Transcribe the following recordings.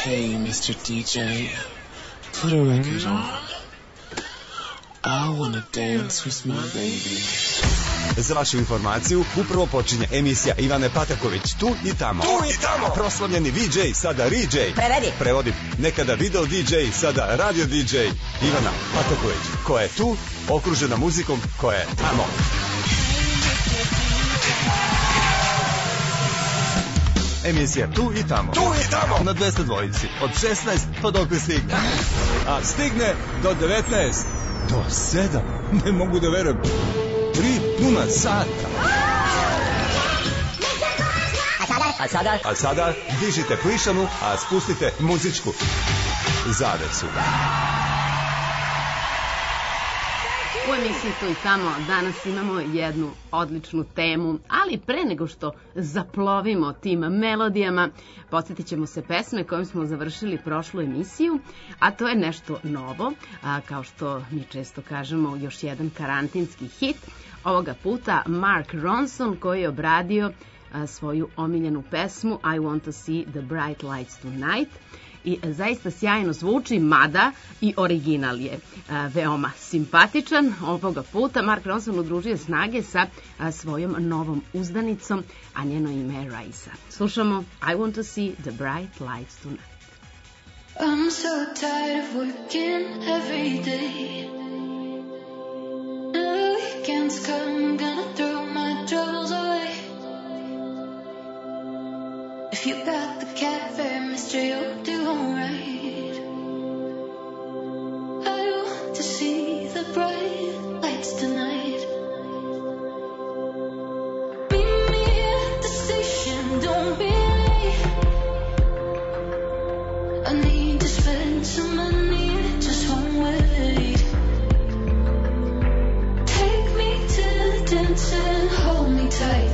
Hey, Mr. DJ, put a record on. I wanna dance with my baby. Za vašu informaciju, upravo počinje emisija Ivane Pataković, tu i tamo. Proslavljeni VJ, sada RJ. Prevodi. Nekada video DJ, sada radio DJ. Ivana Pataković, koja je tu, okružena muzikom koja je tamo. Emisija tu i tamo. Na 202 od 16 pa dokle stigne. A stigne do 19. Do 7. Ne mogu da verujem. 3 puna sata. A sada dižite plišanu, a spustite muzičku zavesu. U emisiji Tu i tamo danas imamo jednu odličnu temu, ali pre nego što zaplovimo tim melodijama, podsjetit ćemo se pesme kojom smo završili prošlu emisiju, a to je nešto novo, kao što mi često kažemo, još jedan karantinski hit. Ovoga puta Mark Ronson koji je obradio svoju omiljenu pesmu I Want to See the Bright Lights Tonight. I zaista sjajno zvuči, mada i original je veoma simpatičan. Ovoga puta Mark Ronson udružio snage sa svojom novom uzdanicom, a njeno ime je Raisa. Slušamo I Want to See the Bright Lights Tonight. I'm so tired of working every day. The weekends come, I'm gonna throw my troubles away. If you got the cafe, mister, you'll do alright. I want to see the bright lights tonight. Meet me at the station, don't be late. I need to spend some money, it just won't wait. Take me to the dance and hold me tight.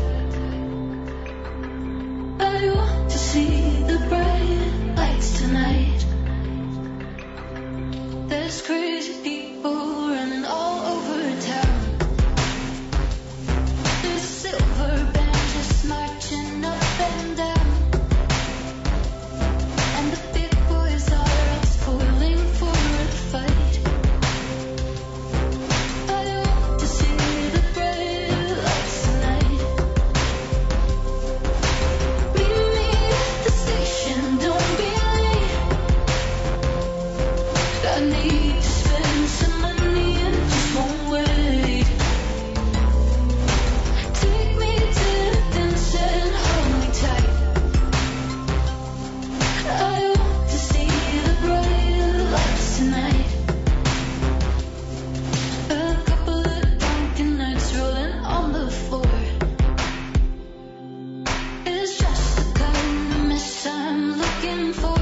I want to see the bright lights tonight. There's crazy people running all over town. There's a silver band just marching up and down. And the big boys are all spoiling for the fight. I want to see the bright lights tonight. Meet me at the station, don't be late. I need to spend some money and it just won't wait. Take me to the dance and hold me tight. I want to see the bright lights tonight. A couple of drunken nights rolling on the floor. It's just the kind of mess I'm looking for.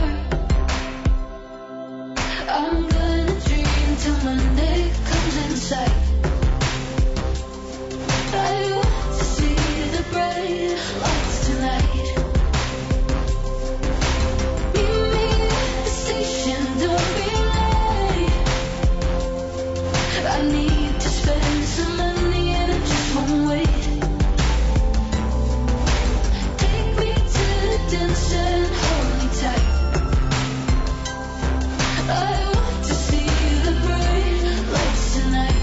I'm gonna dream till Monday comes in sight. I want to see the bright lights tonight. Meet me at the station, don't be late. I need to spend some money and it just won't wait. Take me to the dance and hold me tight. I want to see the bright lights tonight.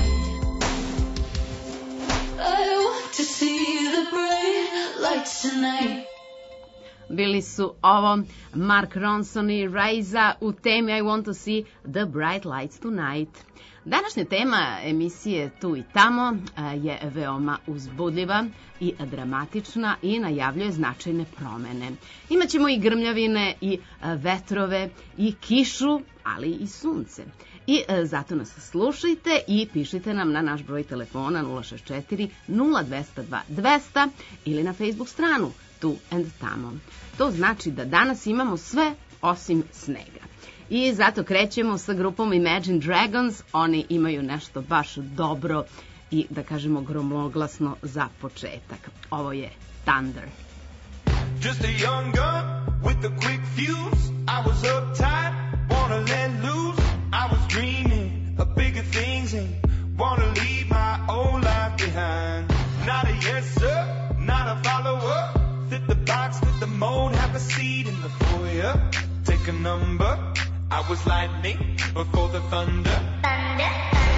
I want to see the bright lights tonight. Bili su ovo Mark Ronson i Raisa u temi I Want to See the Bright Lights Tonight. Današnja tema emisije Tu i tamo je veoma uzbudljiva i dramatična i najavljuje značajne promene. Imaćemo i grmljavine i vetrove i kišu, ali i sunce. I zato nas slušajte i pišite nam na naš broj telefona 064 0202 200 ili na Facebook stranu Tu and tamo. To znači da danas imamo sve osim snega. I zato krećemo sa grupom Imagine Dragons. Oni imaju nešto baš dobro i, da kažemo, gromoglasno za početak. Ovo je Thunder. Just a young gun with a quick fuse. I was uptight, wanna let loose. I was dreaming of bigger things and wanna leave my old life behind. Not a yes sir, not a follower. Fit the box, fit the mold, have a seat in the foyer. Take pick a number. I was lightning before the thunder. Thunder.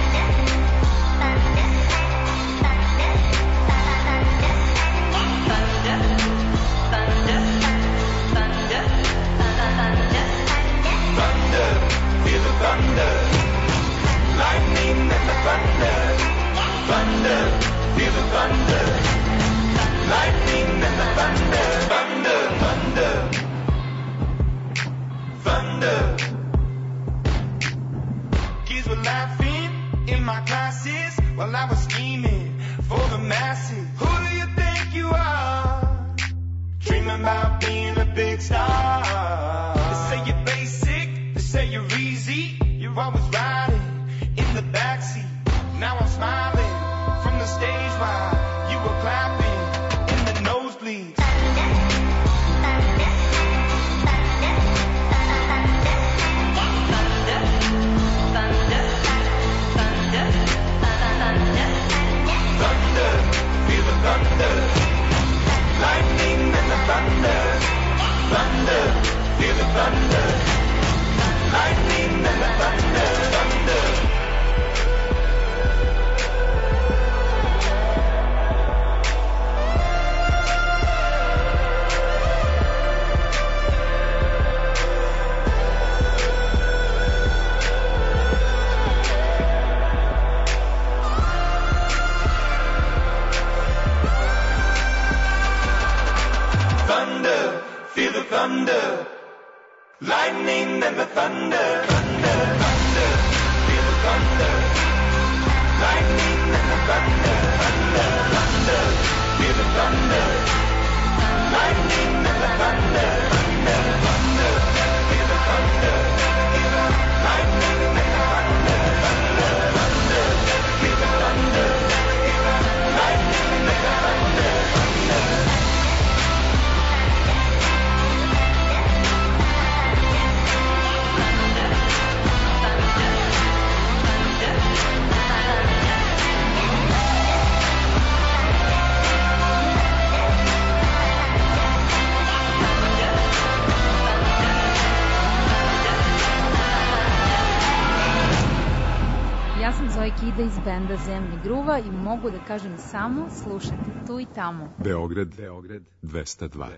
Thunder, feel the thunder. Lightning and the thunder. Thunder, feel the thunder. Lightning and the thunder. Thunder, thunder. Thunder. Kids were laughing in my classes while I was scheming for the masses. Who do you think you are? Dreaming about being a big star. They say you're basic, they say you're easy. You're always riding in the backseat. Now I'm smiling from the stage while you were clapping in the nosebleeds. Thunder, feel the thunder. Lightning and the thunder. Thunder, feel the thunder. Lightning and the thunder. Thunder. Thunder, feel the thunder. Lightning and the thunder. Thunder, thunder, feel the thunder. Lightning and the thunder. Thunder, thunder, feel the thunder. Lightning and the thunder. Thunder, thunder, feel the thunder. Lightning and the thunder. Thunder, thunder, feel the thunder. Lightning and the thunder. Thunder. Ja sam Zoe Kida iz benda Zemlji gruva i mogu da kažem samo slušajte tu i tamo. Beograd 202.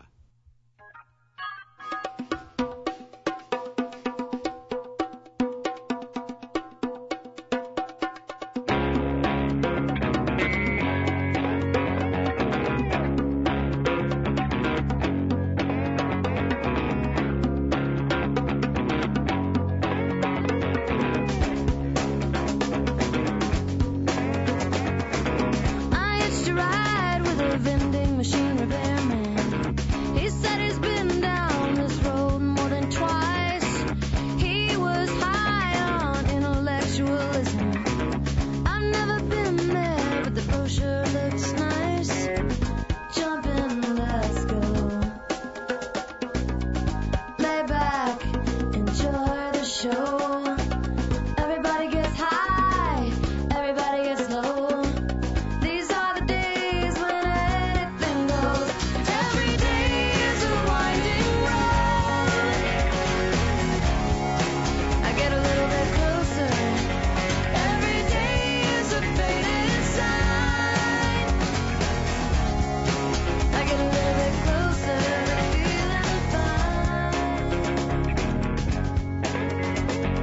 I used to ride with a vending machine repairman. He said he's been down this road more than twice. He was high on intellectualism. I've never been there, but the brochure looks nice. Jump in, let's go. Lay back, enjoy the show. Everybody gets high, everybody gets low. These are the days when anything goes. Every day is a winding road. I get a little bit closer. Every day is a faded sign. I get a little bit closer, feeling fine.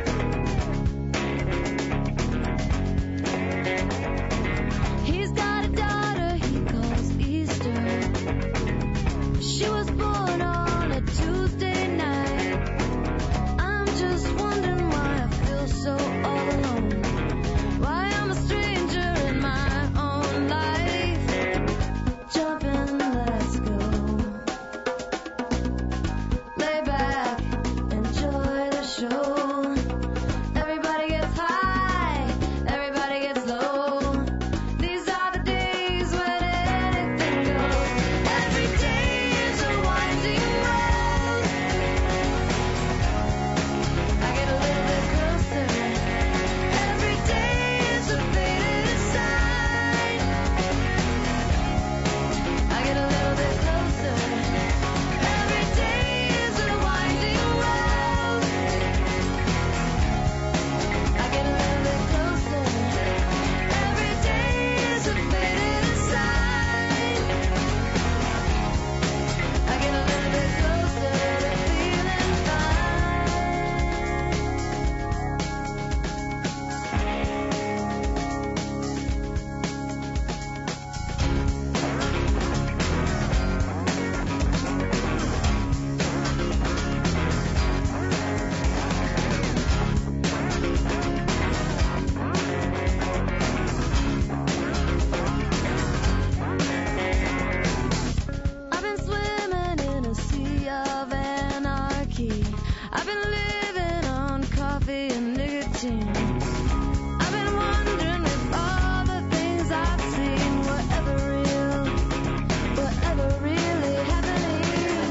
machines. I've been wondering if all the things I've seen were ever real, were ever really happening.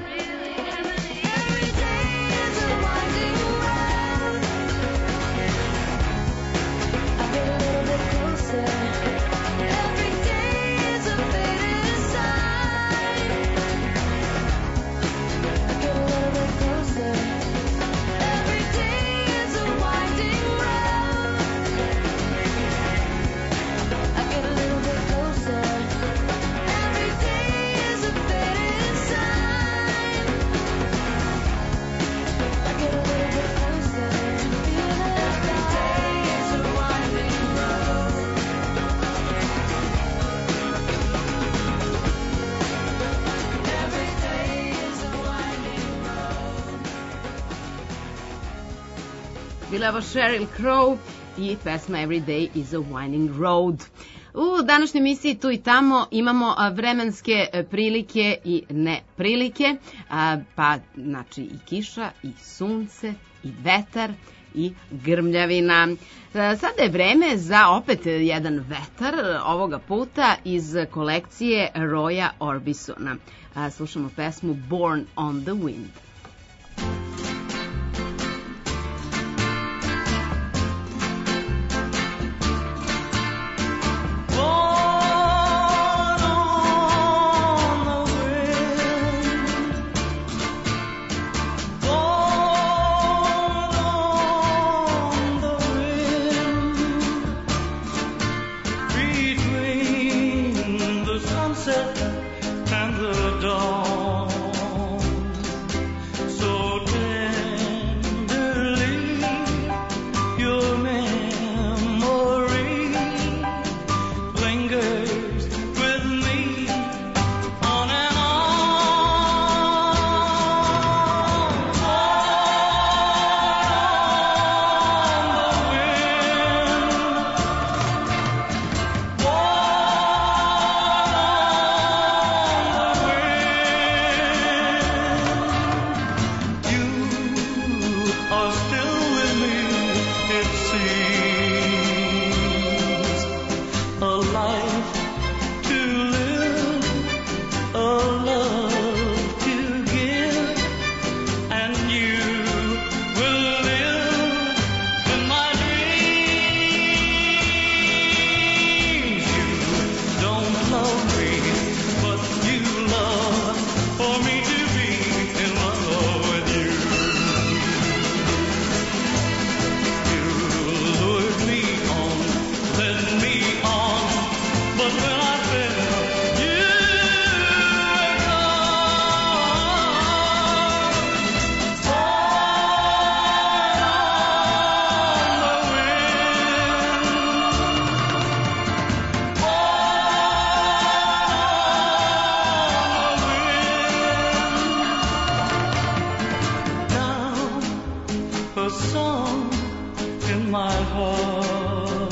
Every day is a winding road. I get a little bit closer. Every day is a faded sign. I get a little bit closer. Every day is a winding road. I get a little bit closer. Every day is a faded sign. I get a little bit closer to feeling every day is a winding road. Every day is a winding road. Bila je ovo Sheryl Crow i pesma Every Day is a Winding Road. U današnjoj emisiji Tu i tamo imamo vremenske prilike i neprilike, pa znači i kiša, i sunce, i vetar, i grmljavina. Sada je vreme za opet jedan vetar, ovoga puta iz kolekcije Roya Orbisona. Slušamo pesmu Born on the Wind. And the dawn, so tenderly, your memory lingers with me on and are still with me, it seems. A life to live, a love to give, and you will live in my dreams. You don't love me, but you love for me to be in love with you. Lured me on, led me on, but when I fell, you were gone. On the wind, now a song in my heart,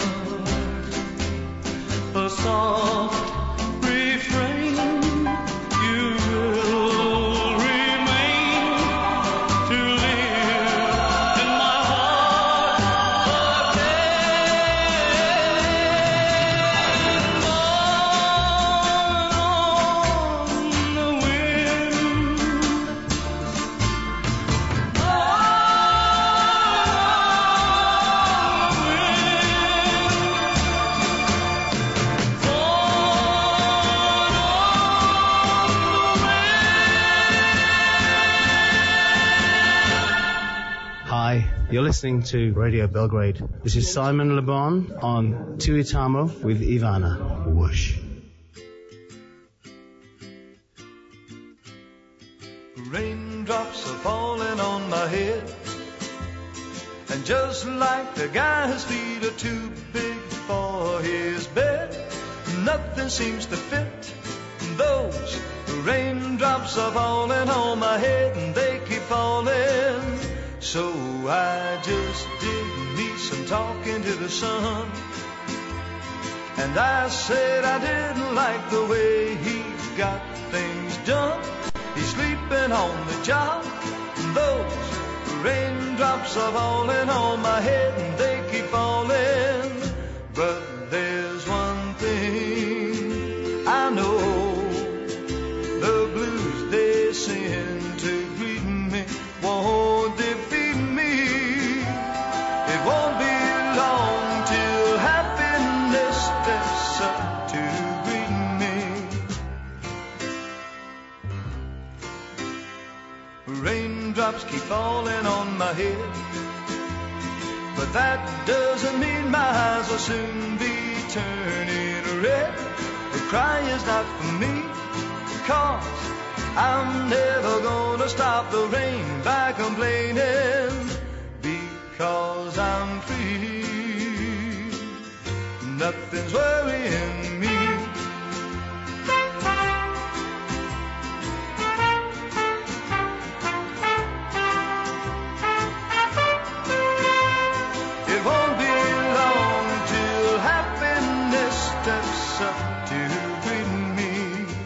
a soft refrain. You will remain to live in my heart again. On the wind. Hi, you're listening to Radio Belgrade. This is Simon Le Bon on Tuitamo with Ivana. Whoosh. Raindrops are falling on my head, and just like the guy whose feet are too big for his bed, nothing seems to fit. Those raindrops are falling on my head, and they keep falling. So I just did me some talking to the sun, and I said I didn't like the way he got things done. He's sleeping on the job, and those raindrops Raindrops are falling on my head and they keep falling. But there's one thing I know, the blues they send to greet me won't defeat me. It won't be long till happiness steps up to greet me. Raindrops keep falling on my head, but that doesn't mean my eyes will soon be turning red. The cry is not for me, 'cause I'm never gonna stop the rain by complaining, because I'm free. Nothing's worrying me. Steps up to greet me.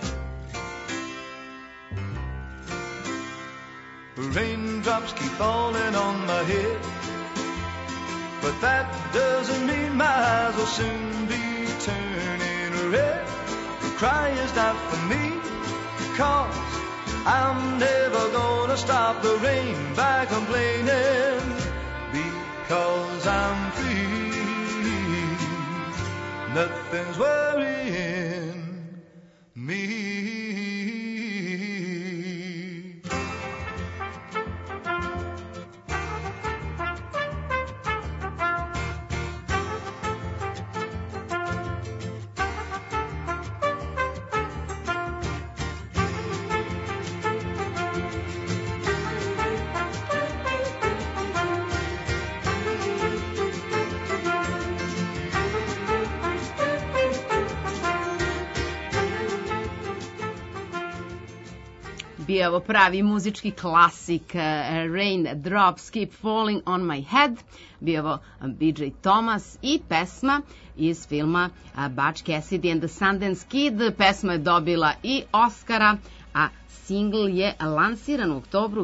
Raindrops keep falling on my head, but that doesn't mean my eyes will soon be turning red. The cry is not for me, 'cause I'm never gonna stop the rain by complaining, because I'm free. Nothing's worrying me. Bio ovo pravi muzički klasik, Raindrops Keep Falling on My Head, bio ovo BJ Thomas i pesma iz filma Butch Cassidy and the Sundance Kid. Pesma je dobila i Oscara, a singl je lansiran u oktobru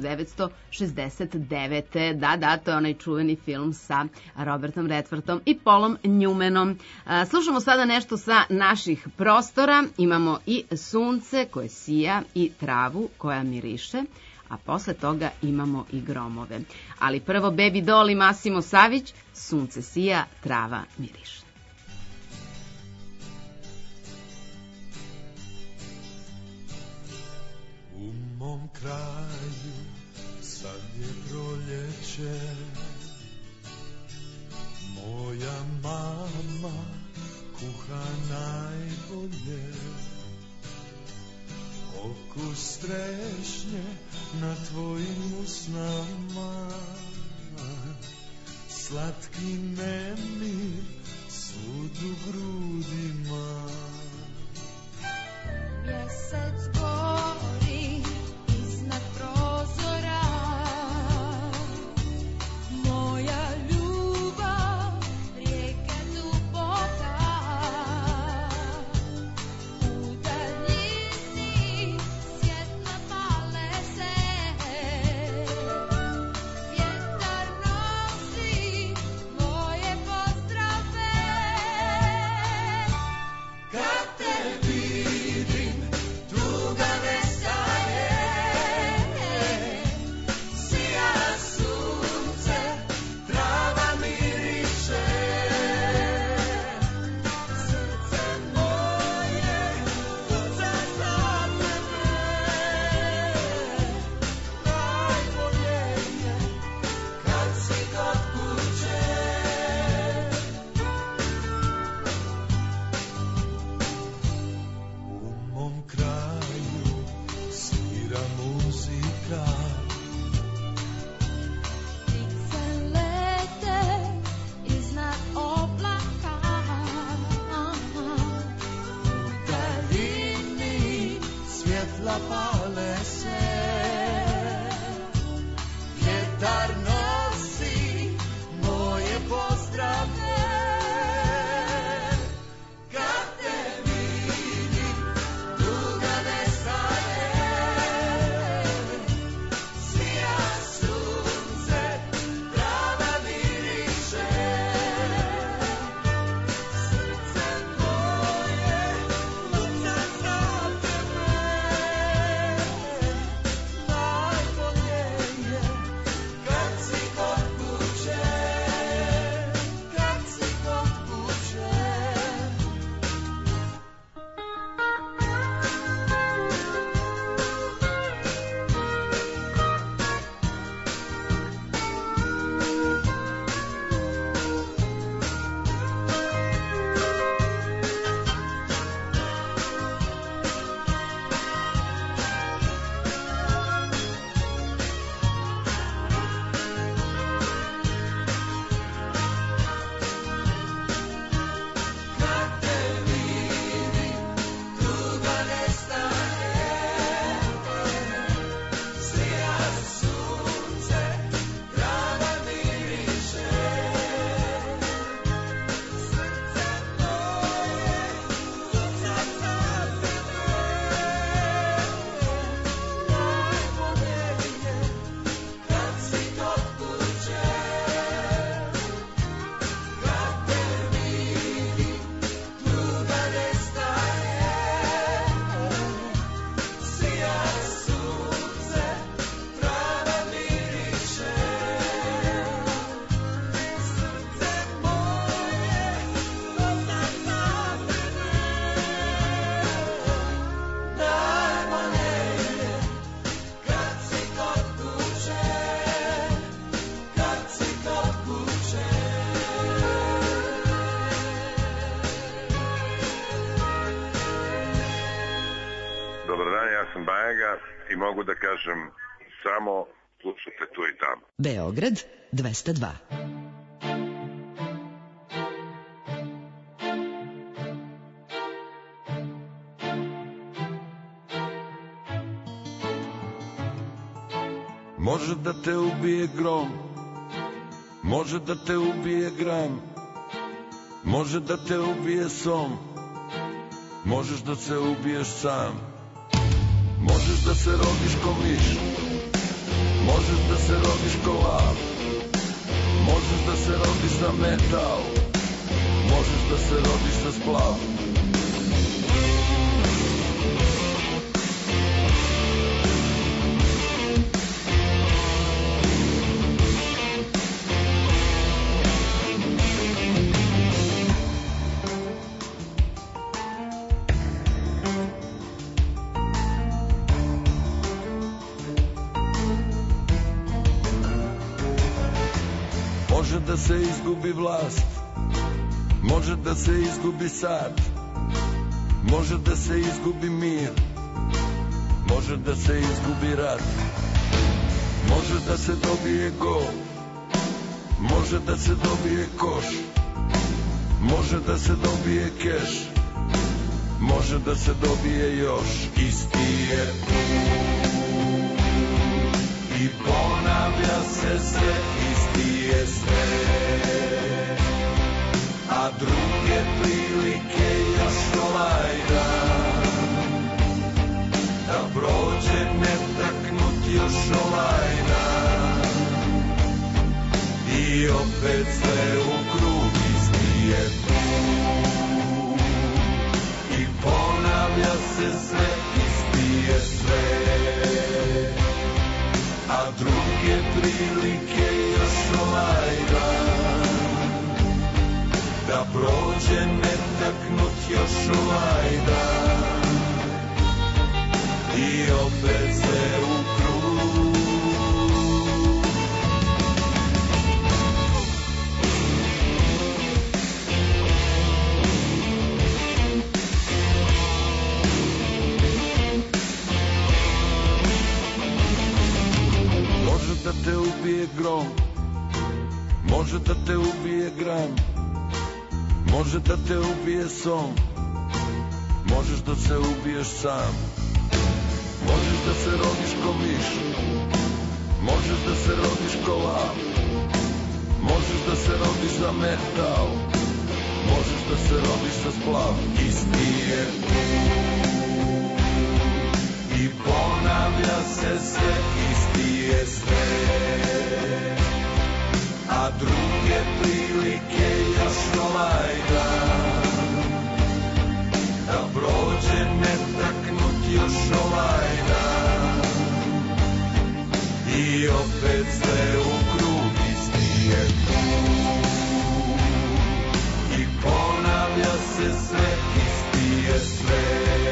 1969. Da, to je onaj čuveni film sa Robertom Redfordom i Paulom Newmanom. Slušamo sada nešto sa naših prostora. Imamo i sunce koje sija i travu koja miriše, a posle toga imamo i gromove. Ali prvo Baby Doll i Massimo Savić, sunce sija, trava miriše. U mom kraju sad je proljeće, moja mama kuha najbolje, okus trešnje na tvojim usnama, slatki nemir svud u grudima. Mjesec gori iznad prozora, moja ljubav, rijeka dubota, u daljini svjetla pale se, vjetar nosi moje pozdrave. Kad te vidim, tu Bajaga i mogu da kažem samo slušajte tu i tamo. Beograd 202. Može da te ubije grom, može da te ubije gram, može da te ubije som, možeš da se ubiješ sam. Možeš da se rodiš ko miš, možeš da se rodiš ko lav, možeš da se rodiš za metal, možeš da se rodiš za splav. Može da se izgubi vlast, može da se izgubi sad, može da se izgubi mir, može da se izgubi rat, može da se dobije gol, može da se dobije koš, može da se dobije keš, može da se dobije još. Isti je i ponavlja se sve, isti je sve, a druge prilike još ovaj dan, da prođe netaknut još ovaj dan, i opet sve u krug, isti je tu, i ponavlja se sve, isti je sve, a druge prilike još ovaj dan, da prođe netaknut još ovaj dan, i opet sve u krug. Može da te ubije grom, može da te ubije gram, može da te ubije som, možeš da se ubiješ sam. Možeš da se rodiš ko miš, možeš da se rodiš ko lav, možeš da se rodiš za metal, možeš da se rodiš za splav. Isti je tu i ponavlja se sve, isti je sve, a druge prilike još ovaj dan, da prođe netaknut još ovaj dan, i opet sve u krug, isti je tu, i ponavlja se sve, isti je sve,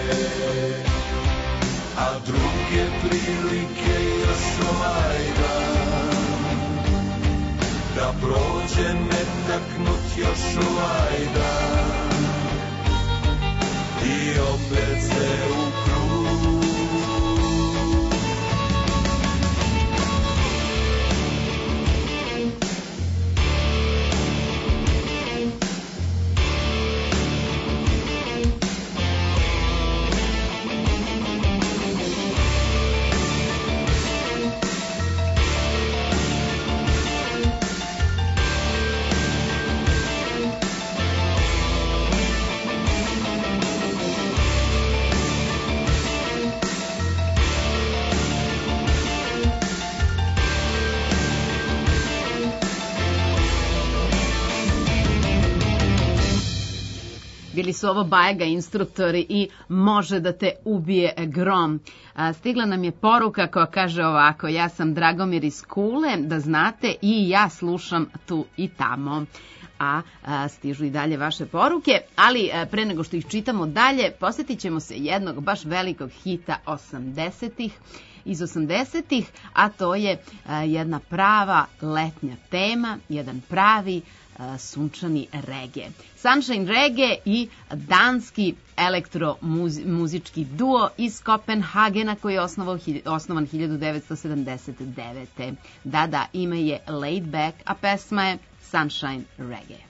a druge prilike još ovaj dan, da prođe netaknut još ovaj dan, i opet sve u krug. Bili su ovo Bajaga instruktori i Može da te ubije grom. Stigla nam je poruka koja kaže ovako: ja sam Dragomir iz Kule, da znate, i ja slušam tu i tamo. A stižu i dalje vaše poruke, ali pre nego što ih čitamo dalje, posjetit ćemo se jednog baš velikog hita 80-ih. iz 80-ih, a to je jedna prava letnja tema, jedan pravi sunčani reggae. Sunshine reggae i danski elektromuzički duo iz Kopenhagena koji je osnovan 1979. Da, ime je Laid Back, a pesma je Sunshine reggae.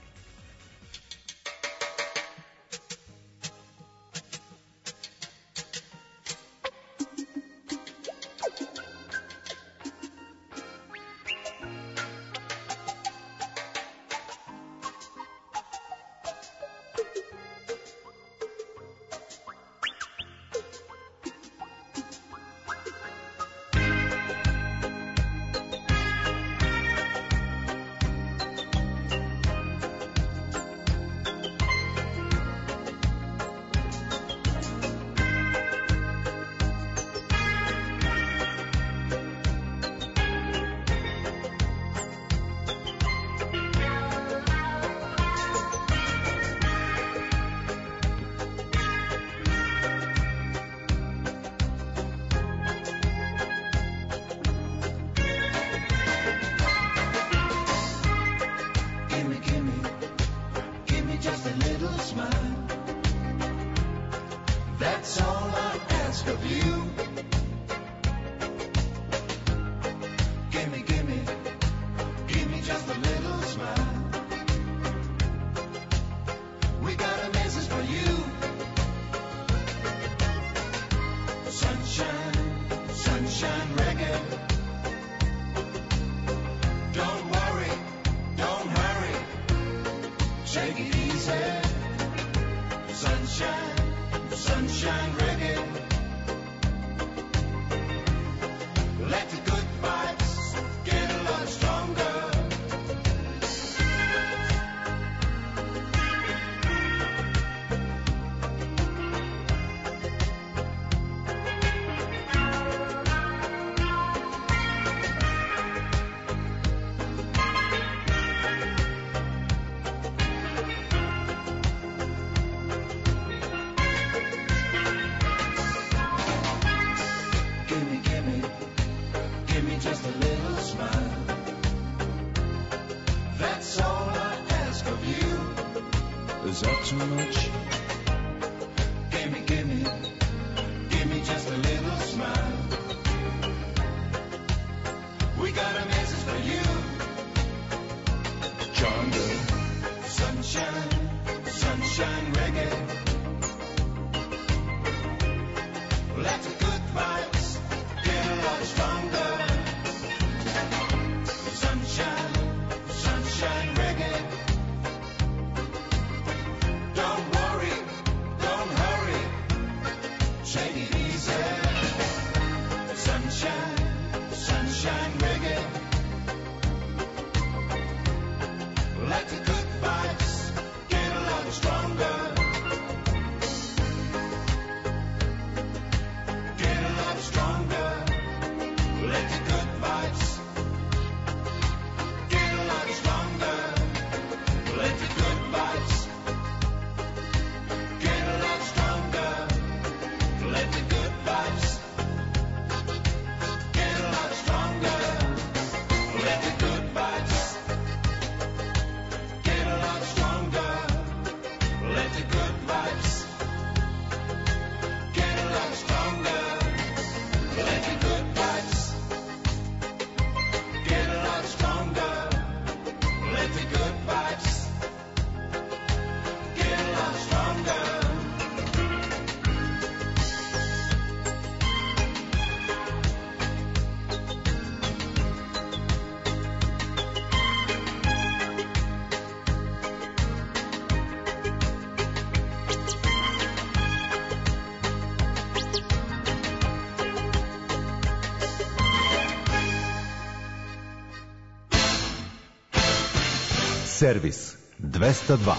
Servis 202.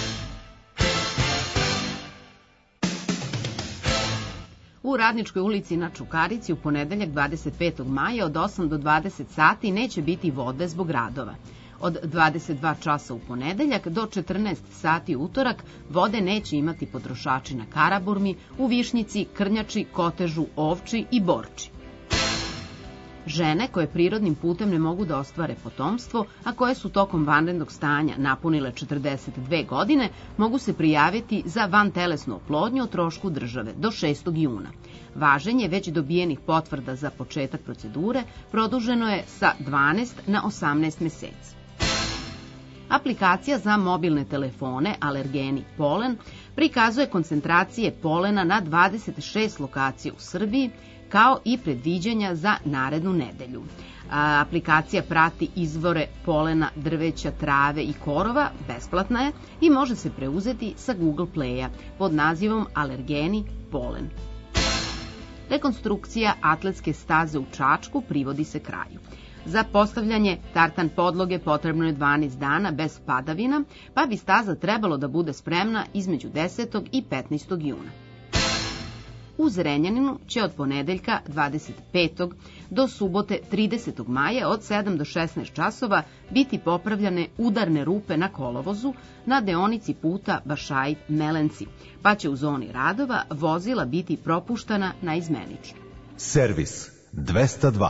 U Radničkoj ulici na Čukarici u ponedeljak 25. maja od 8 do 20 sati neće biti vode zbog radova. Od 22 časa u ponedeljak do 14 sati utorak vode neće imati potrošači na Karaburmi, u Višnjici, Krnjači, Kotežu, Ovči i Borči. Žene koje prirodnim putem ne mogu da ostvare potomstvo, a koje su tokom vanrednog stanja napunile 42 godine, mogu se prijaviti za vantelesnu oplodnju o trošku države do 6. juna. Važenje već dobijenih potvrda za početak procedure produženo je sa 12 na 18 meseci. Aplikacija za mobilne telefone Alergeni Polen prikazuje koncentracije polena na 26 lokacija u Srbiji, kao i predviđanja za narednu nedelju. Aplikacija prati izvore polena, drveća, trave i korova, besplatna je i može se preuzeti sa Google Playa pod nazivom Alergeni Polen. Rekonstrukcija atletske staze u Čačku privodi se kraju. Za postavljanje tartan podloge potrebno je 12 dana bez padavina, pa bi staza trebalo da bude spremna između 10. i 15. juna. U Zrenjaninu će od ponedeljka 25. do subote 30. maja od 7 do 16 časova biti popravljane udarne rupe na kolovozu na deonici puta Bašaid-Melenci, pa će u zoni radova vozila biti propuštana na izmenično. Servis 202.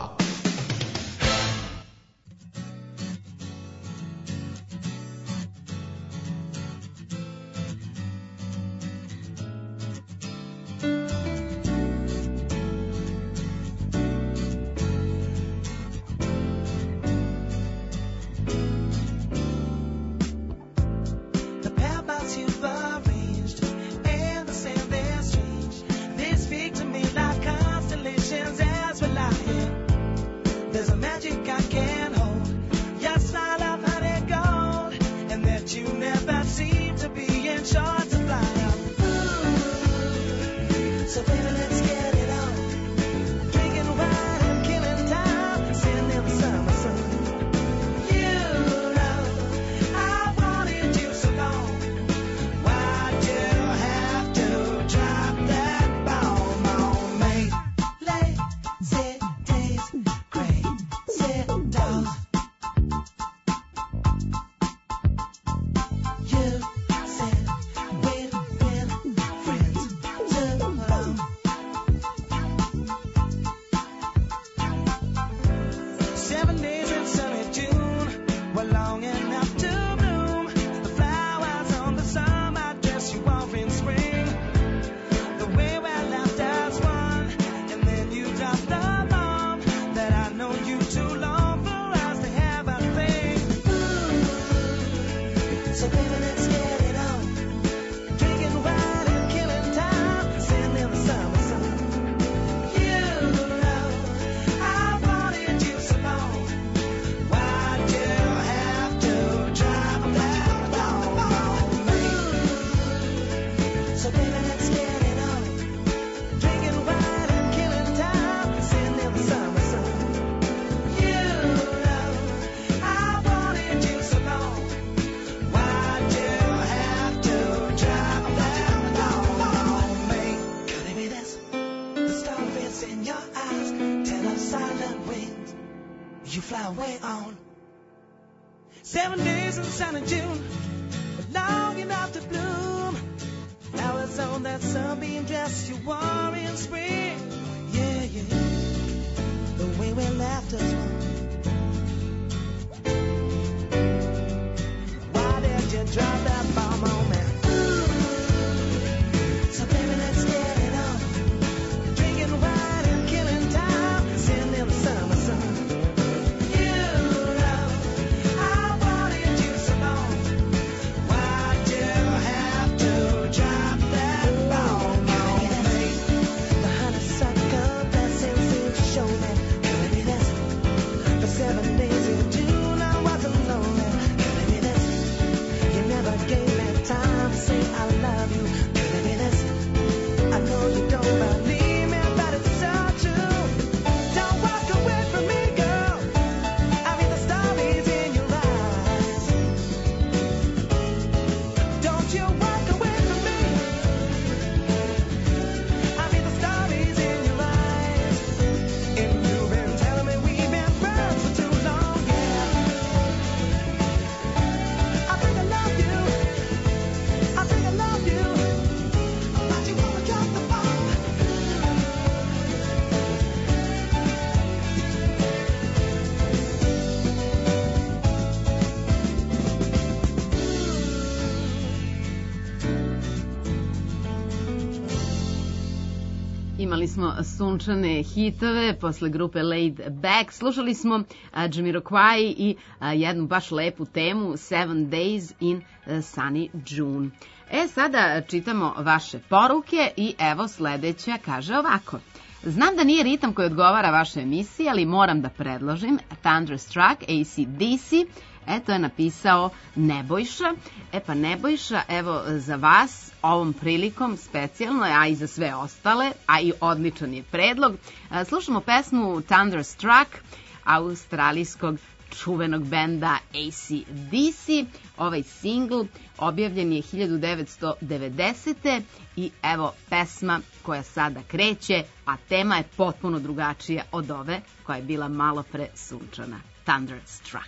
imali smo sunčane hitove posle grupe Laid Back. Slušali smo Jamiroquai i jednu baš lepu temu 7 Days in Sunny June. Sada čitamo vaše poruke i evo sledeća kaže ovako. Znam da nije ritam koji odgovara vašoj emisiji, ali moram da predložim Thunderstruck, AC/DC. To je napisao Nebojša. Pa Nebojša, evo za vas ovom prilikom specijalno, a i za sve ostale, a i odličan je predlog. Slušamo pesmu Thunderstruck australijskog čuvenog benda AC/DC. Ovaj singl objavljen je 1990. I evo pesma koja sada kreće, a tema je potpuno drugačija od ove koja je bila malo pre sunčana. Thunderstruck.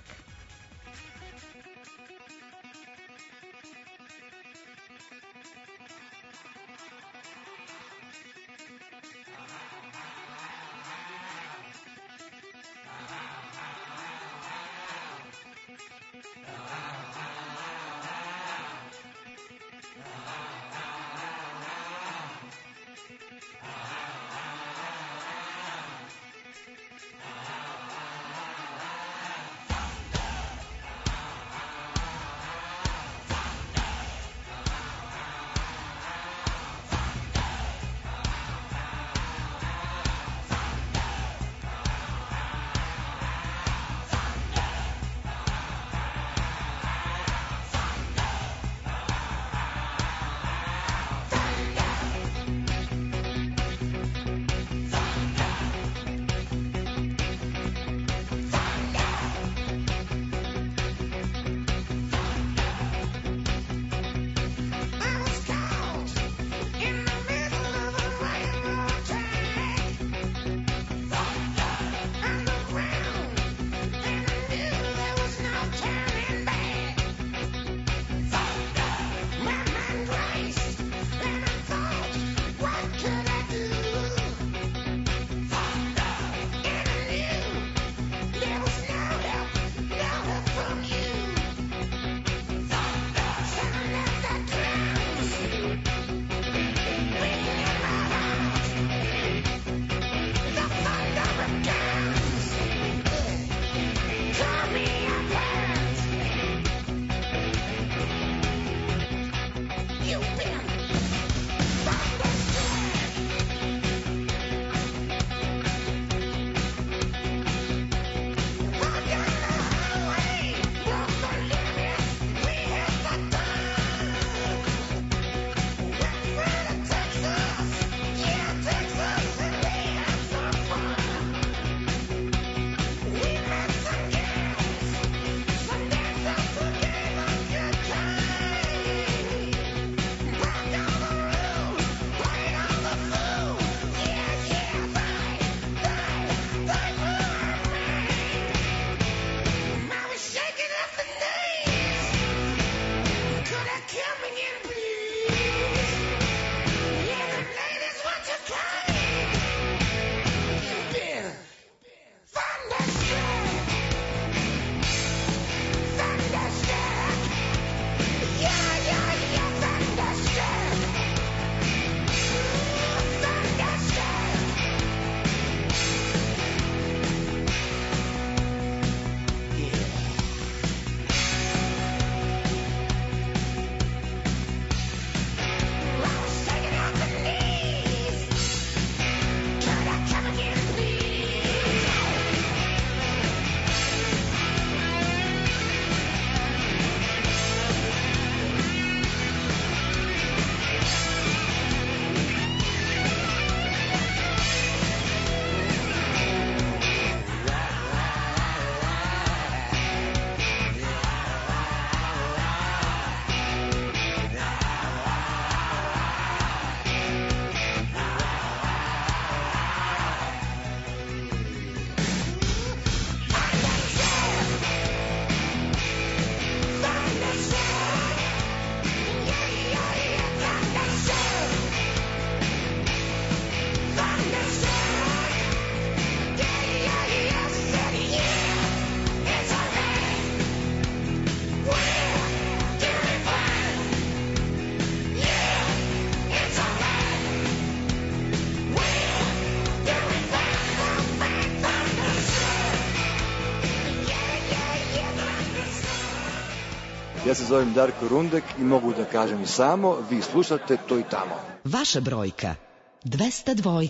Ja se zovem Darko Rundek i mogu da kažem i samo, vi slušate To i tamo. Vaša brojka 202.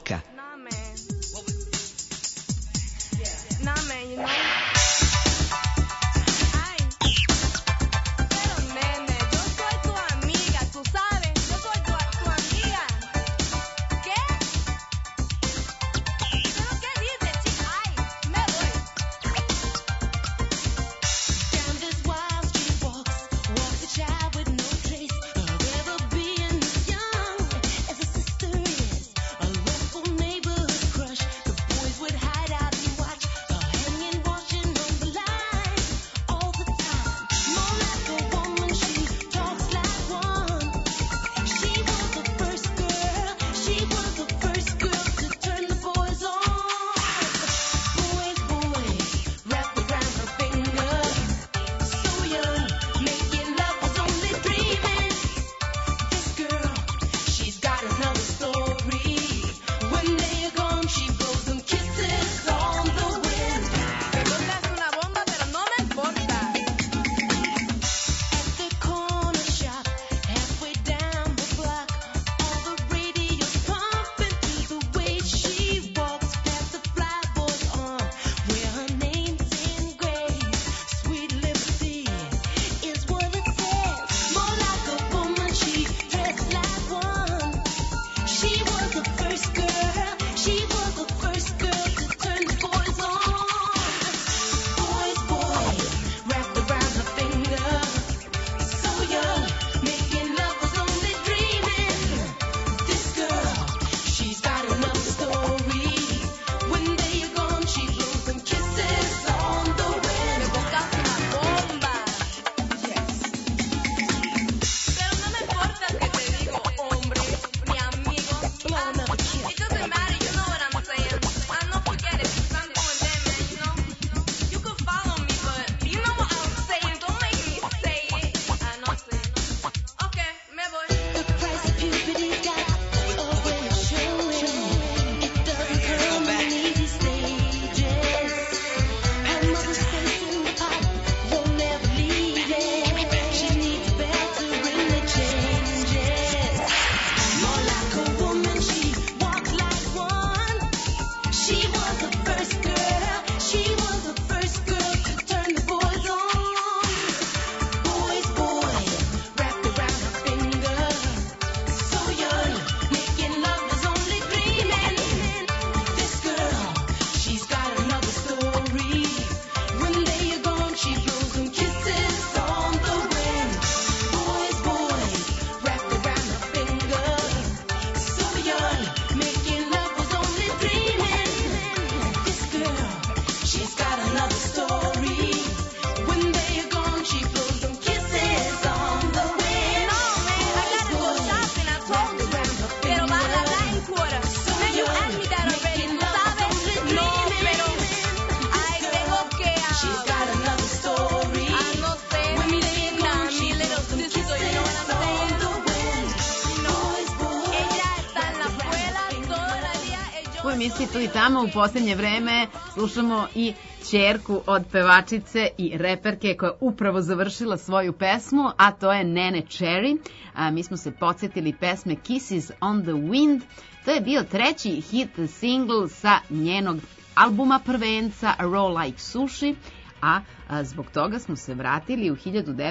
emisiji Tu i tamo u posljednje vreme slušamo i ćerku od pevačice i reperke koja je upravo završila svoju pesmu, a to je Nene Cherry. Mi smo se podsjetili pesme Kisses on the Wind. To je bio treći hit single sa njenog albuma prvenca Roll Like Sushi, a zbog toga smo se vratili u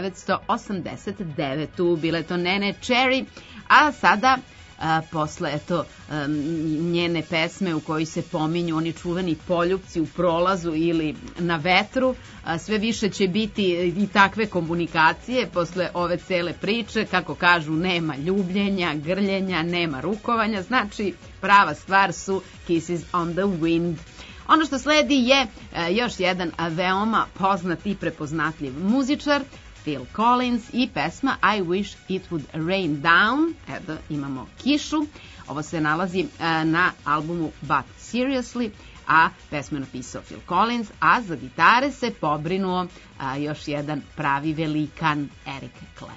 1989. Bila je to Nene Cherry, a sada posle njene pesme u kojoj se pominju oni čuveni poljupci u prolazu ili na vetru, sve više će biti i takve komunikacije posle ove cele priče, kako kažu, nema ljubljenja, grljenja, nema rukovanja, znači prava stvar su Kisses on the Wind. Ono što sledi je još jedan veoma poznat i prepoznatljiv muzičar, Phil Collins, i pesma I Wish It Would Rain Down. Evo, imamo kišu. Ovo se nalazi na albumu But Seriously, a pesmu je napisao Phil Collins, a za gitare se pobrinuo još jedan pravi velikan, Eric Clapton.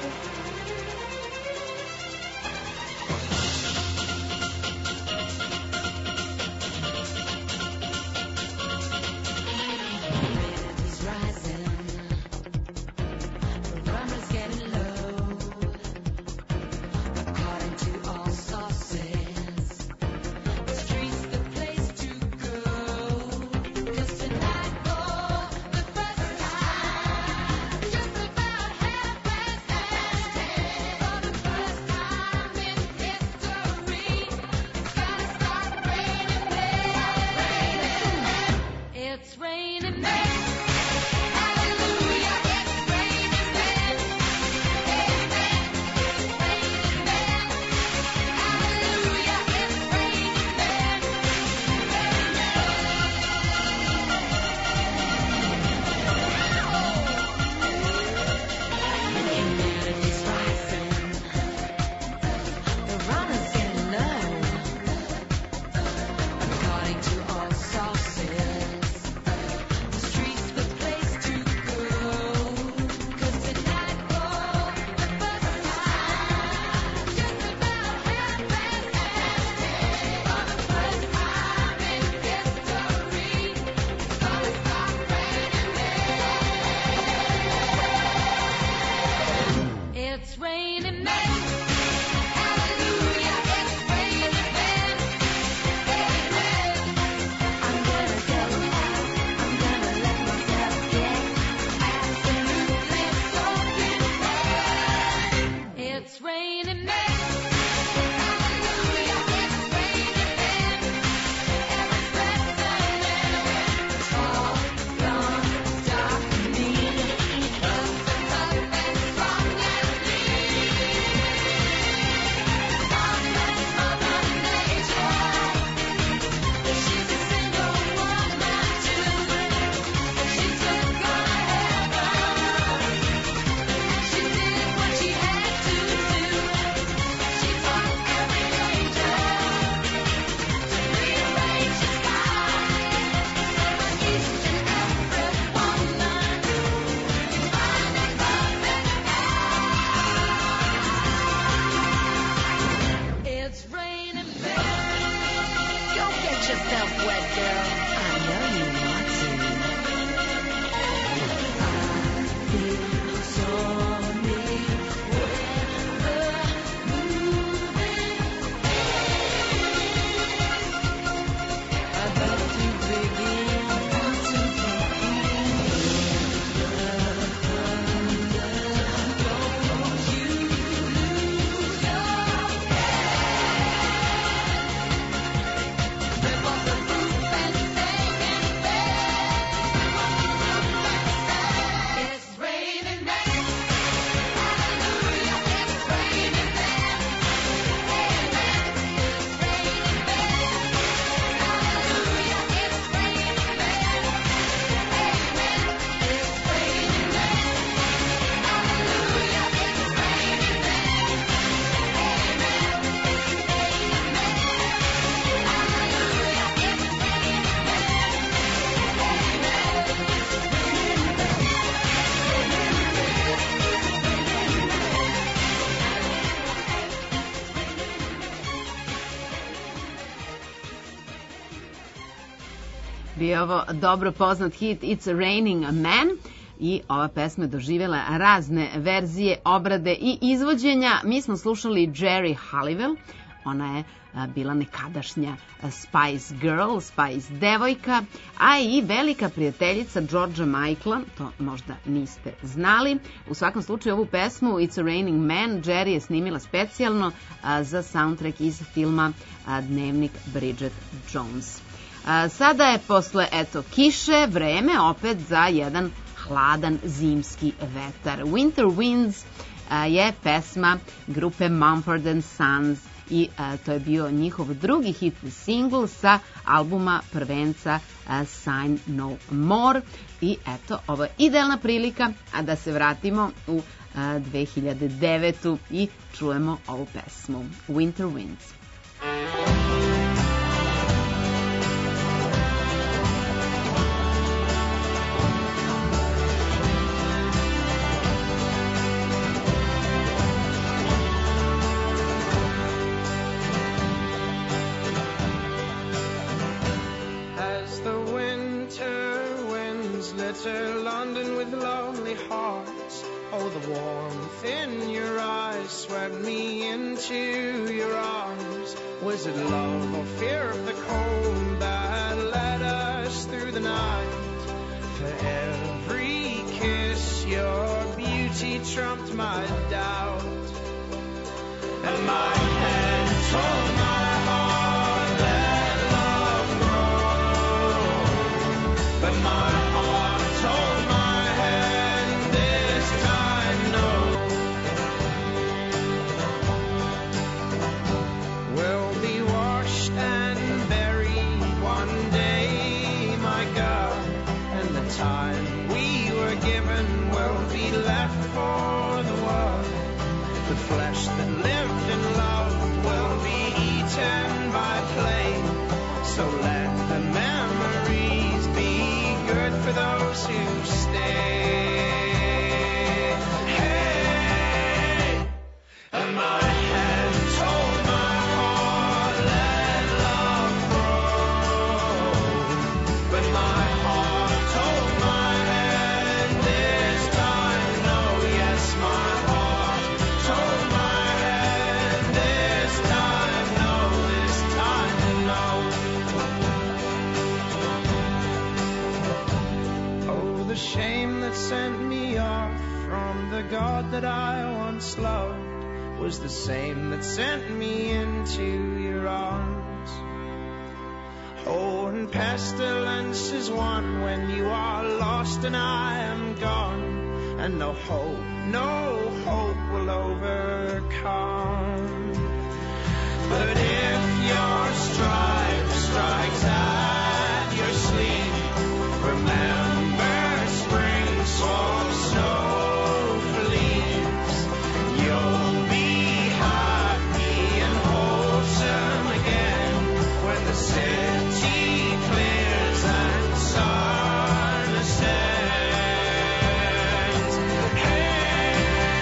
Bio ovo dobro poznat hit It's Raining Man i ova pesma je doživjela razne verzije, obrade i izvođenja. Mi smo slušali Jerry Halliwell, ona je bila nekadašnja Spice Girl, Spice devojka, a i velika prijateljica Georgea Michaela, to možda niste znali. U svakom slučaju ovu pesmu It's a Raining Man Jerry je snimila specijalno za soundtrack iz filma Dnevnik Bridget Jones. Sada je posle kiše vreme opet za jedan hladan zimski vetar. Winter Winds je pesma grupe Mumford & Sons i to je bio njihov drugi hit single sa albuma prvenca Sign No More. I eto, ovo je idealna prilika da se vratimo u 2009. i čujemo ovu pesmu Winter Winds. Oh, the warmth in your eyes swept me into your arms. Was it love or fear of the cold that led us through the night? For every kiss, your beauty trumped my doubt. And my head told my heart let love grow. But my heart told my head this time no. We'll be washed and buried one day, my God. And the time we were given will be left for the world. The flesh that lived in love will be eaten by flame. So let the memories be good for those who stay. Hey, and my head told my heart let love grow. But my heart told my head this time no. Yes, my heart told my head this time no. This time no. Oh, the shame that sent me off from the God that I once loved was the same that sent me into your arms. Oh, and pestilence is one when you are lost and I am gone, and no hope will overcome. But if your stripe strikes at your sleep, remember spring swamps, snow for leaves. You'll be happy and wholesome again when the city clears and sun ascends. Hey!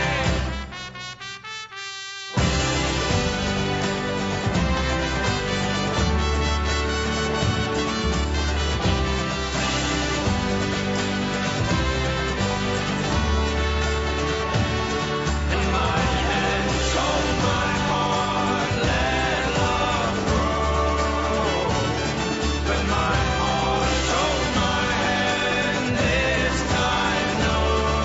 And my head told my heart let love grow. But my heart told my head this time no.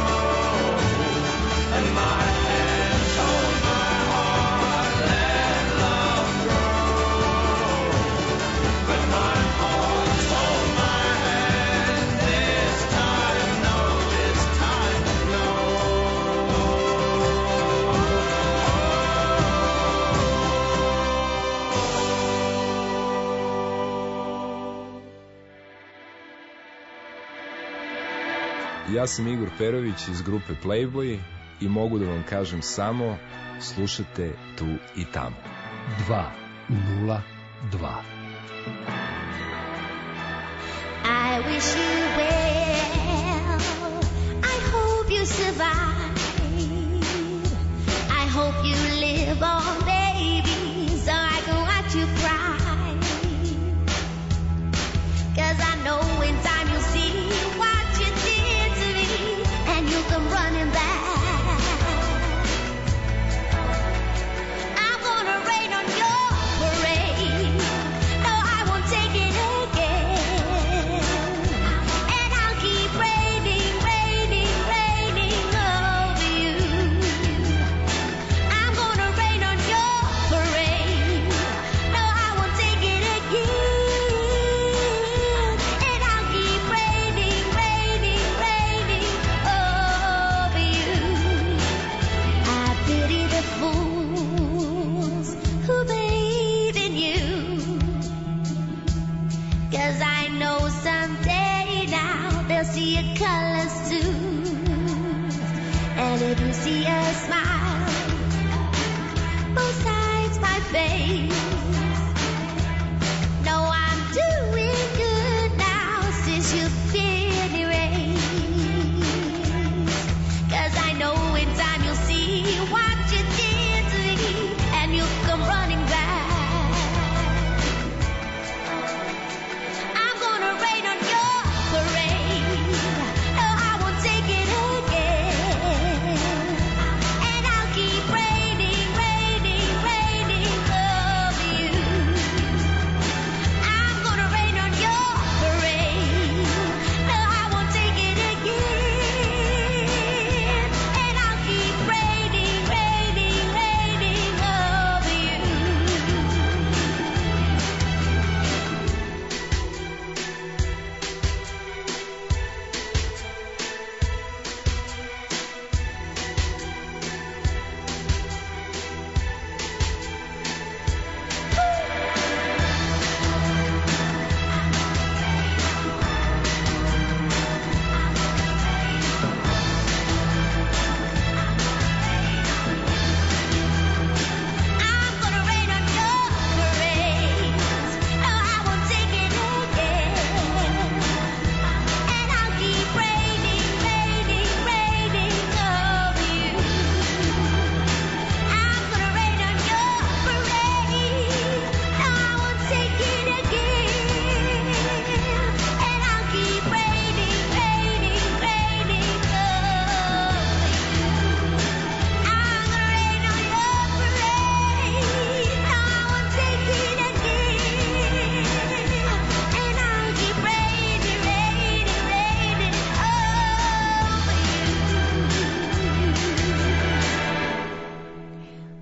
And my head told my heart let love grow. But my heart told my head this time no. This time no. Ja sam Igor Perović iz grupe Playboy i mogu da vam kažem samo slušate tu i tamo. 202. I wish you well. I hope you survive. I hope you live on, baby, so I can watch you cry. 'Cause I know in time you'll see what you did to me, and you'll come running back. I'm gonna rain on your parade. No, I won't take it again. And I'll keep raining, raining, raining over you. I'm gonna rain on your parade. No, I won't take it again. And I'll keep raining, raining, raining over you. I pity the fools who bathe in you. 'Cause I know someday now they'll see your colors too. And if you see a smile, both sides my face. No, I'm doing good now since you've been erased. 'Cause I know in time you'll see what you did to me, and you'll come running back. I'm gonna rain on your parade. No, I won't take it again.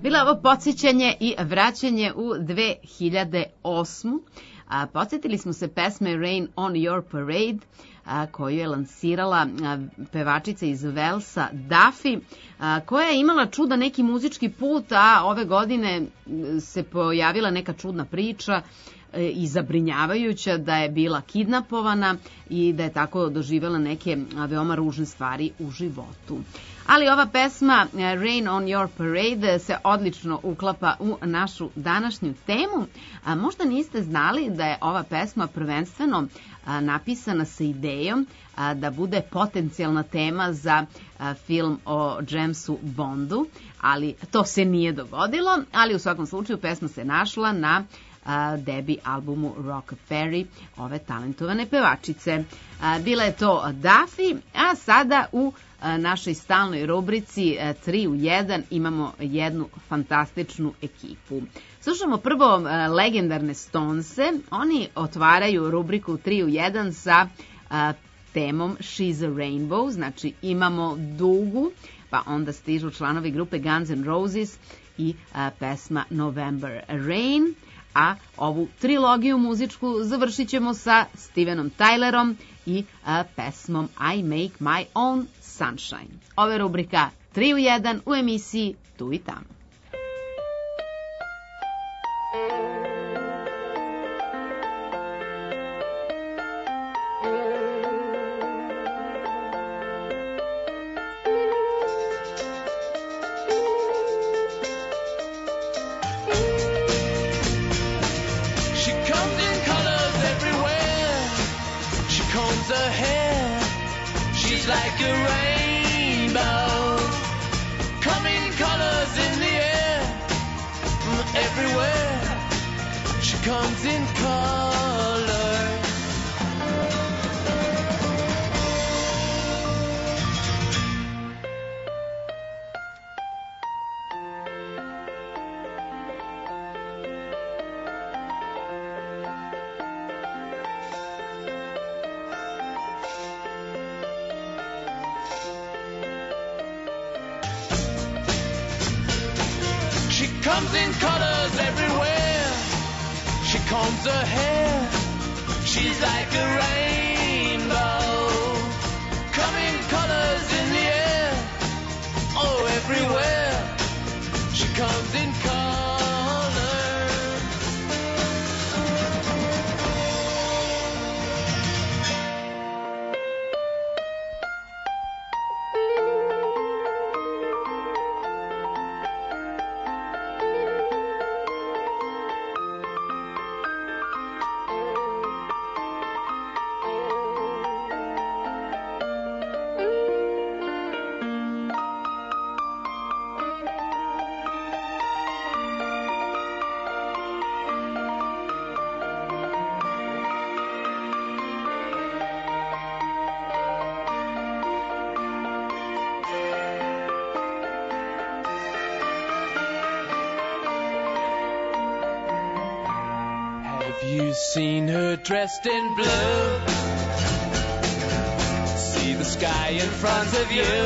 Bilo je ovo podsjećanje i vraćanje u 2008. Podsjetili smo se pesme Rain on Your Parade, koju je lansirala pevačica iz Velsa Duffy, koja je imala čudan neki muzički put, a ove godine se pojavila neka čudna priča i zabrinjavajuća da je bila kidnapovana i da je tako doživjela neke veoma ružne stvari u životu. Ali ova pesma Rain on Your Parade se odlično uklapa u našu današnju temu. Možda niste znali da je ova pesma prvenstveno napisana sa idejom da bude potencijalna tema za film o Jamesu Bondu, ali to se nije dogodilo, ali u svakom slučaju pesma se našla na debi albumu Rock Ferry, ove talentovane pevačice. Bila je to Duffy, a sada u našoj stalnoj rubrici 3 u 1 imamo jednu fantastičnu ekipu. Slušamo prvo legendarne Stonese. Oni otvaraju rubriku 3 u 1 sa temom She's a Rainbow, znači imamo dugu, pa onda stižu članovi grupe Guns N' Roses i pesma November Rain, a ovu trilogiju muzičku završit ćemo sa Stevenom Tylerom i pesmom I Make My Own Sunshine. Ovo je rubrika 3 u 1 u emisiji Tu i tamo. Like a rainbow, coming colors in the air, everywhere she comes in color. Comes in colors everywhere. She combs her hair. She's like a rainbow. Coming colors in the air. Oh, everywhere. She comes in color. Seen her dressed in blue. See the sky in front of you,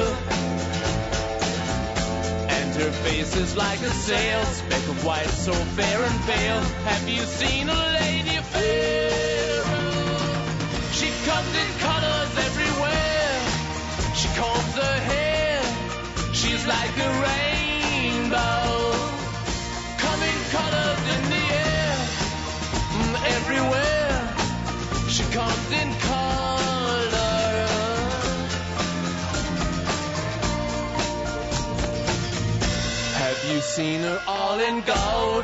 and her face is like a sail, speck of white, so fair and pale. Have you seen a lady pharaoh? She comes in colors everywhere. She combs her hair. She's like a rainbow, coming colors in the air. Everywhere she comes in color. Have you seen her all in gold,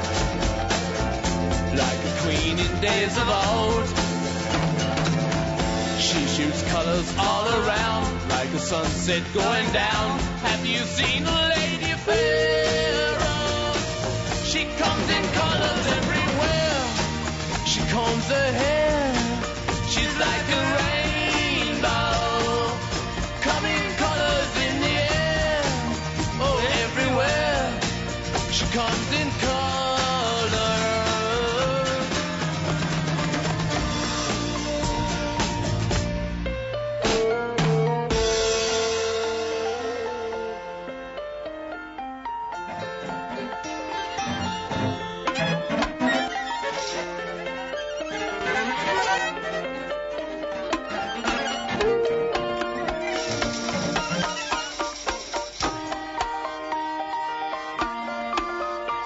like a queen in days of old? She shoots colors all around, like a sunset going down. Have you seen a lady pharaoh? She comes in colors everywhere. She combs her hair. She's like a rainbow, coming colors in the air. Oh, everywhere she comes in color.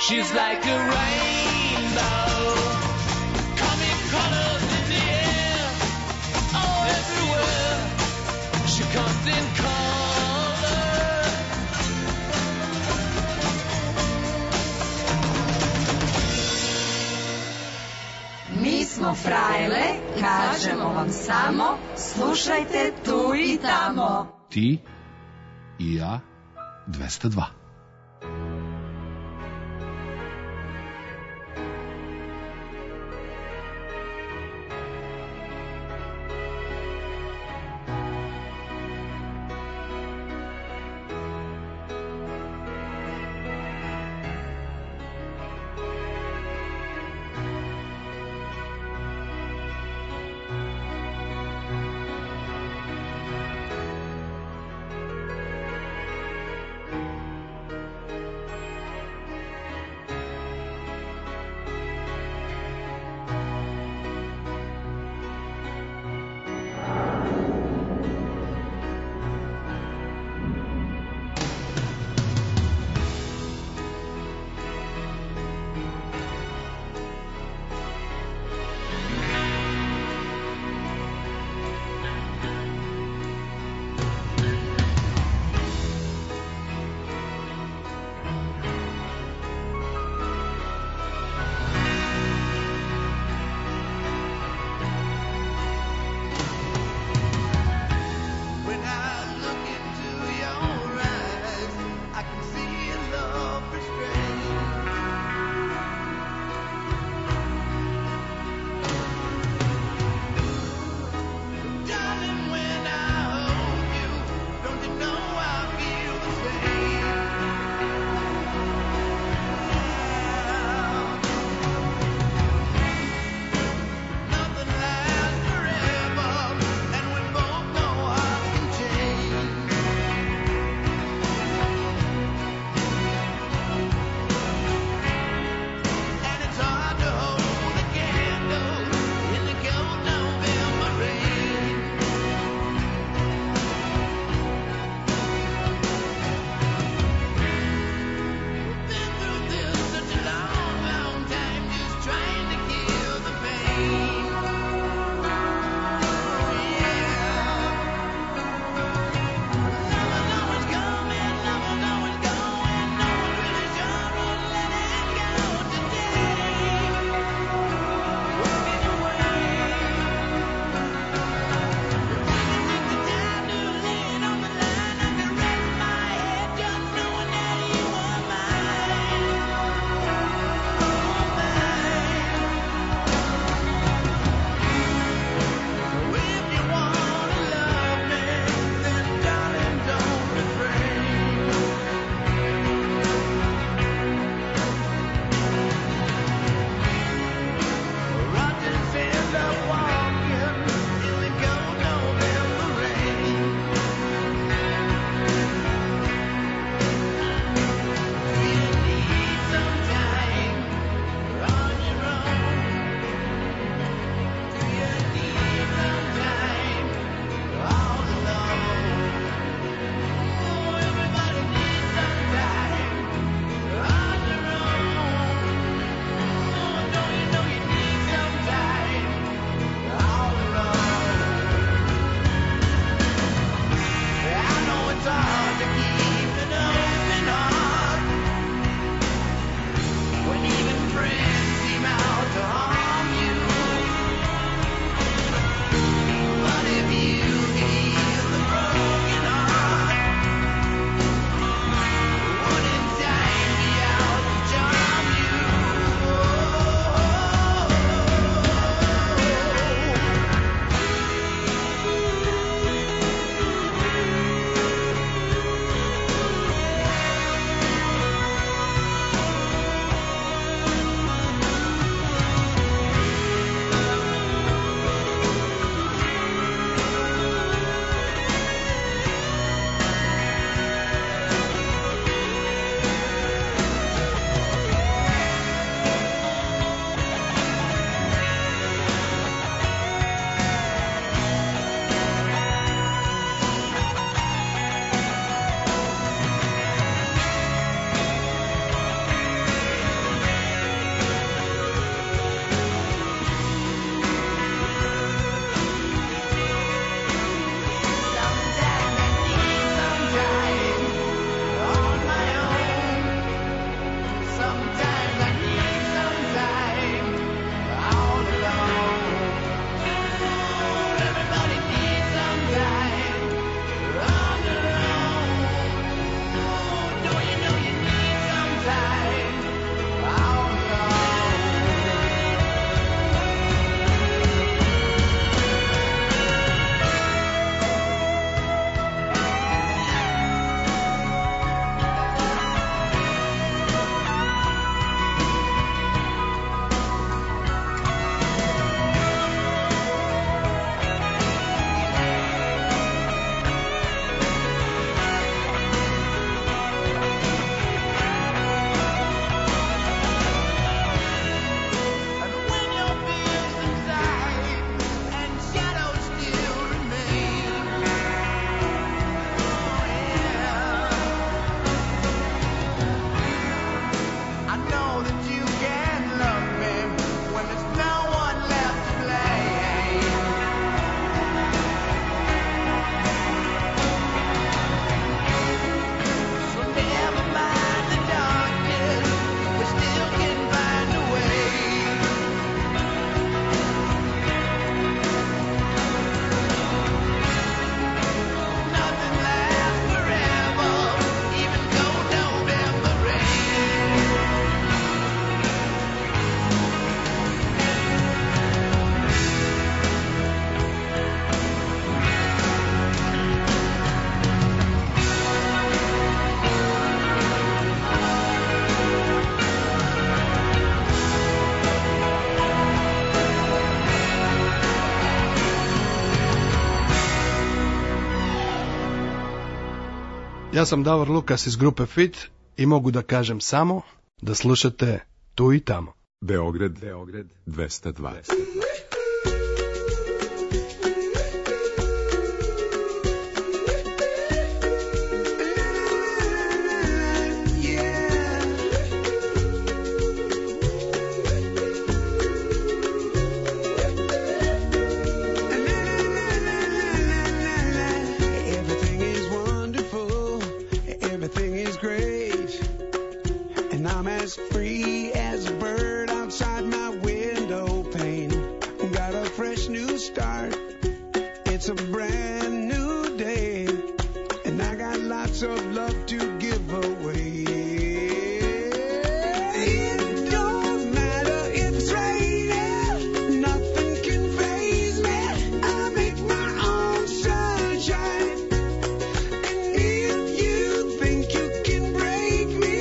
She's like a rainbow, comic colors in the air, oh everywhere. She comes in color. Mi smo frajle, kažemo vam samo, slušajte tu i tamo. Ti i ja 202. Ja sam Davor Lukas iz grupe Fit i mogu da kažem samo da slušate Tu i tamo. Beograd 202. Free as a bird outside my window pane. Got a fresh new start. It's a brand new day. And I got lots of love to give away. It don't matter if it's raining. Nothing can faze me. I make my own sunshine. And if you think you can break me,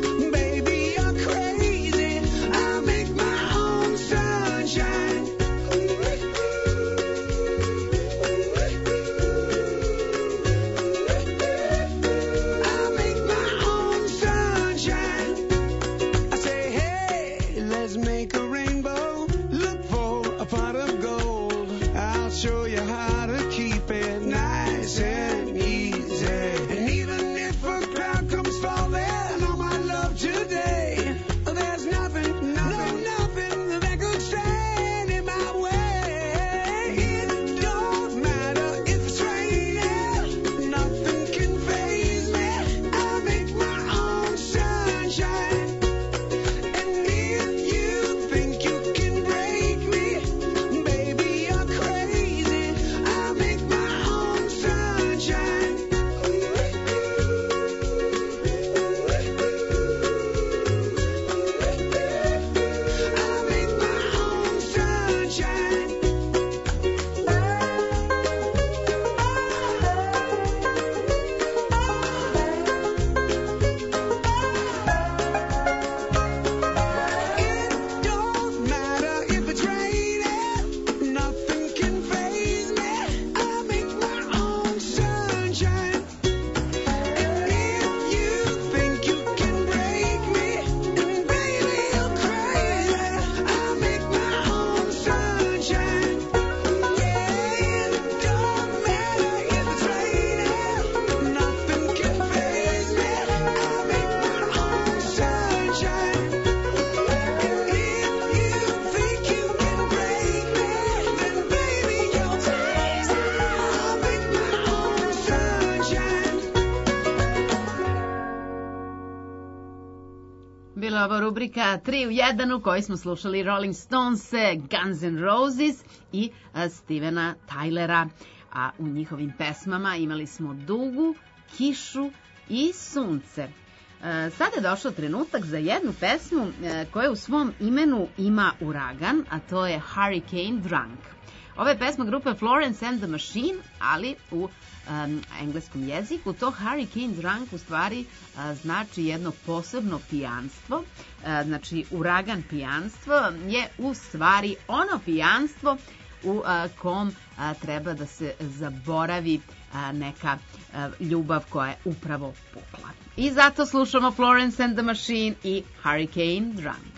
Bila ova rubrika 3 u 1 u kojoj smo slušali Rolling Stones, Guns N' Roses i Stevena Tylera. A u njihovim pesmama imali smo Dugu, Kišu i Sunce. Sada je došao trenutak za jednu pesmu koja u svom imenu ima uragan, a to je Hurricane Drunk. Ova je pesma grupe Florence and the Machine, ali u engleskom jeziku to Hurricane Drunk u stvari znači jedno posebno pijanstvo. Znači uragan pijanstvo je u stvari ono pijanstvo u kom treba da se zaboravi neka ljubav koja je upravo pukla. I zato slušamo Florence and the Machine i Hurricane Drunk.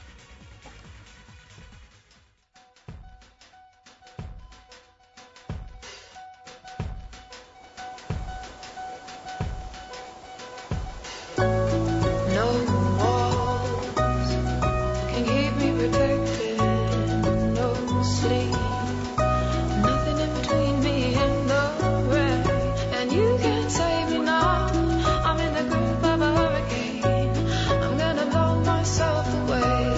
Away.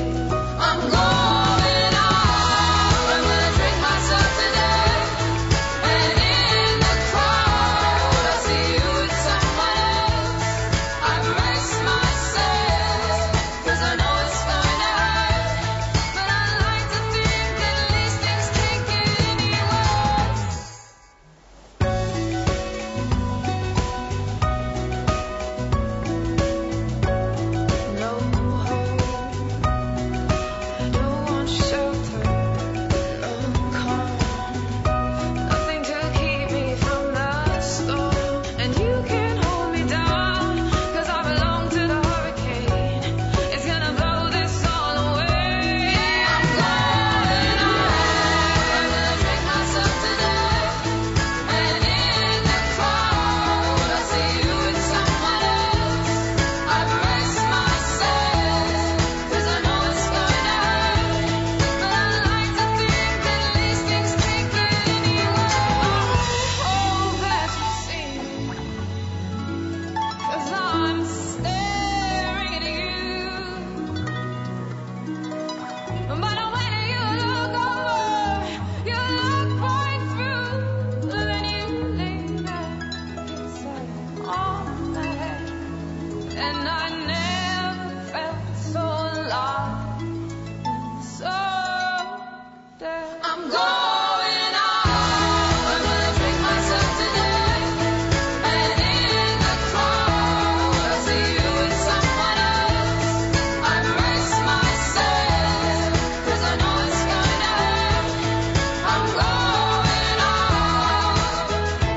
and I never felt so alive, so dead. I'm going out, I'm gonna drink myself to death, and in the crowd I see you with someone else. I brace myself, 'cause I know it's gonna hurt. I'm going out,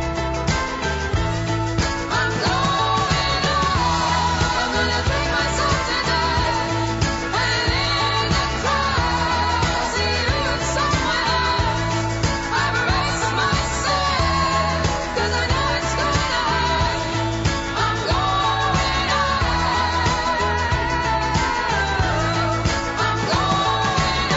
I'm going out, I'm gonna drink myself to death, and in the crowd I see you with someone else. I brace myself, 'cause I know it's gonna hurt. I'm going out, I'm going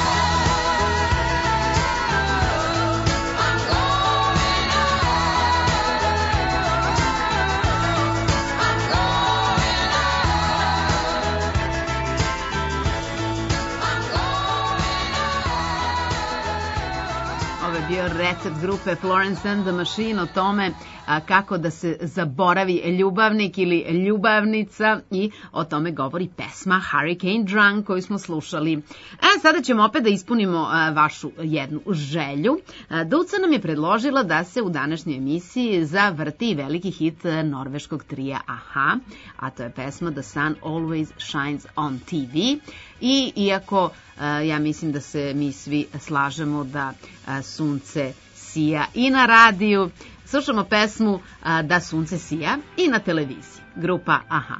Ovo je bio recept grupe Florence and the Machine o tome kako da se zaboravi ljubavnik ili ljubavnica i o tome govori pesma Hurricane Drunk koju smo slušali. Sada ćemo opet da ispunimo vašu jednu želju. Duca nam je predložila da se u današnjoj emisiji zavrti veliki hit norveškog trija Aha, a to je pesma The Sun Always Shines on TV. I iako ja mislim da se mi svi slažemo da sunce sija i na radiju, slušamo pesmu Da sunce sija i na televiziji. Grupa Aha.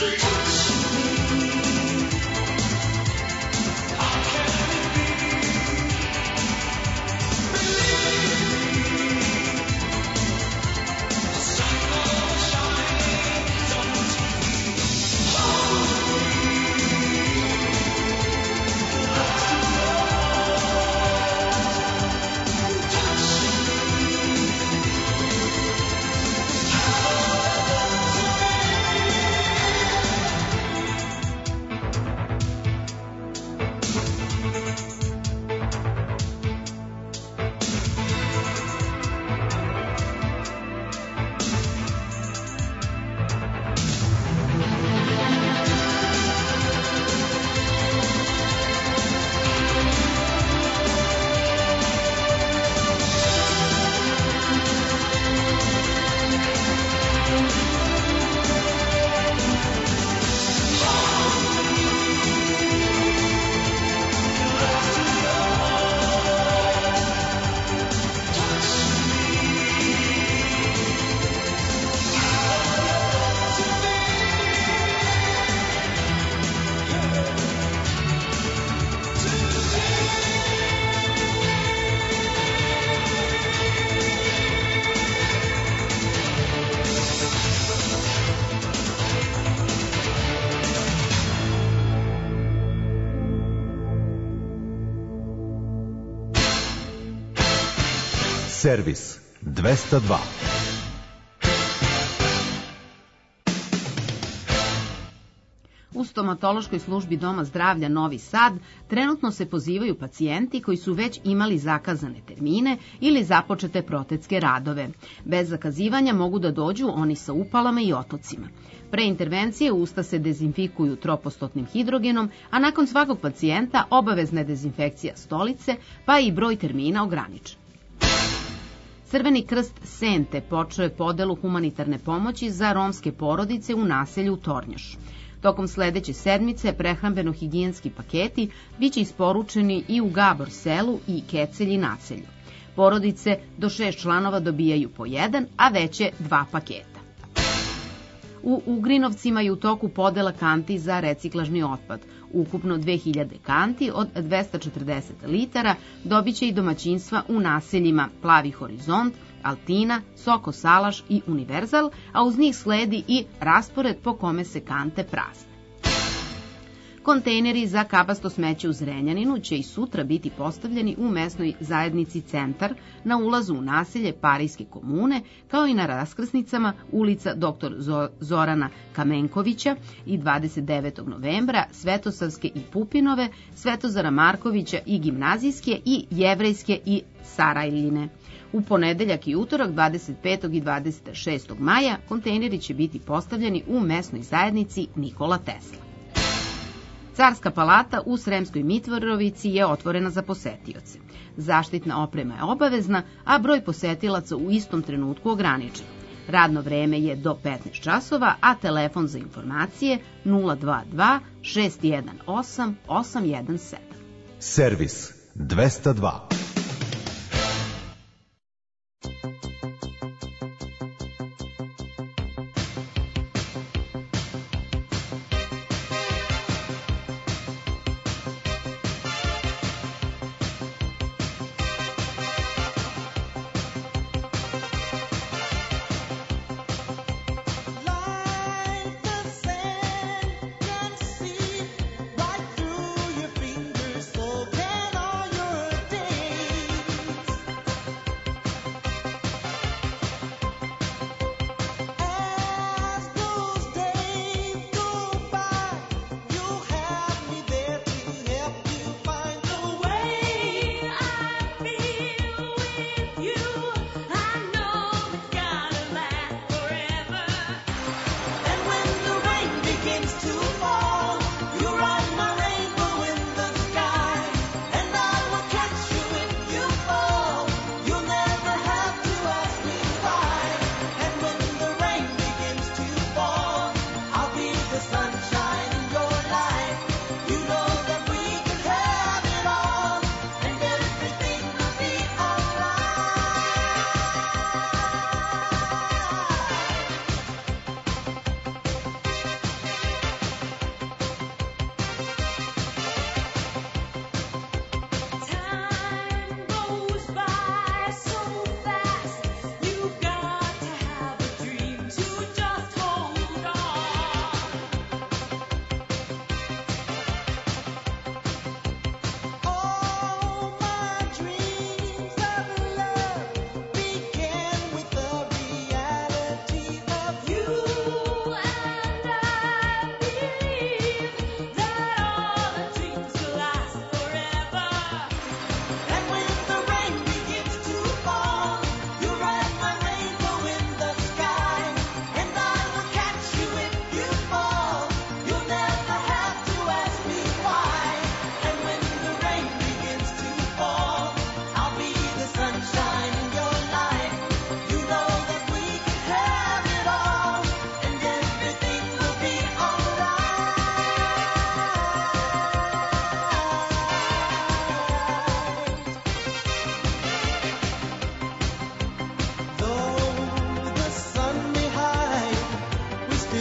Servis 202. U stomatološkoj službi Doma zdravlja Novi Sad trenutno se pozivaju pacijenti koji su već imali zakazane termine ili započete protetske radove. Bez zakazivanja mogu da dođu oni sa upalama i otocima. Pre intervencije usta se dezinfikuju tropostotnim hidrogenom, a nakon svakog pacijenta obavezna je dezinfekcija stolice, pa i broj termina ograničen. Crveni krst Sente počeo je podelu humanitarne pomoći za romske porodice u naselju Tornjoš. Tokom sledeće sedmice prehrambeno-higijenski paketi biće isporučeni i u Gabor selu i Kecelji naselju. Porodice do 6 članova dobijaju po 1, a veće 2 paketa. U Ugrinovcima je u toku podela kanti za reciklažni otpad. Ukupno 2000 kanti od 240 litara dobiće i domaćinstva u naseljima Plavi horizont, Altina, Soko Salaš i Univerzal, a uz njih sledi i raspored po kome se kante prazne. Kontejneri za kabasto smeće u Zrenjaninu će i sutra biti postavljeni u mesnoj zajednici Centar na ulazu u naselje Parijske komune, kao i na raskrsnicama ulica dr. Zorana Kamenkovića i 29. novembra Svetosavske i Pupinove, Svetozara Markovića i Gimnazijske i Jevrejske i Sarajline. U ponedeljak i utorak 25. i 26. maja kontejneri će biti postavljeni u mesnoj zajednici Nikola Tesla. Carska palata u Sremskoj Mitrovici je otvorena za posetioce. Zaštitna oprema je obavezna, a broj posetilaca u istom trenutku ograničen. Radno vreme je do 15 časova, a telefon za informacije 022 618 817. Servis 202. Right through your fingers, so can all your days.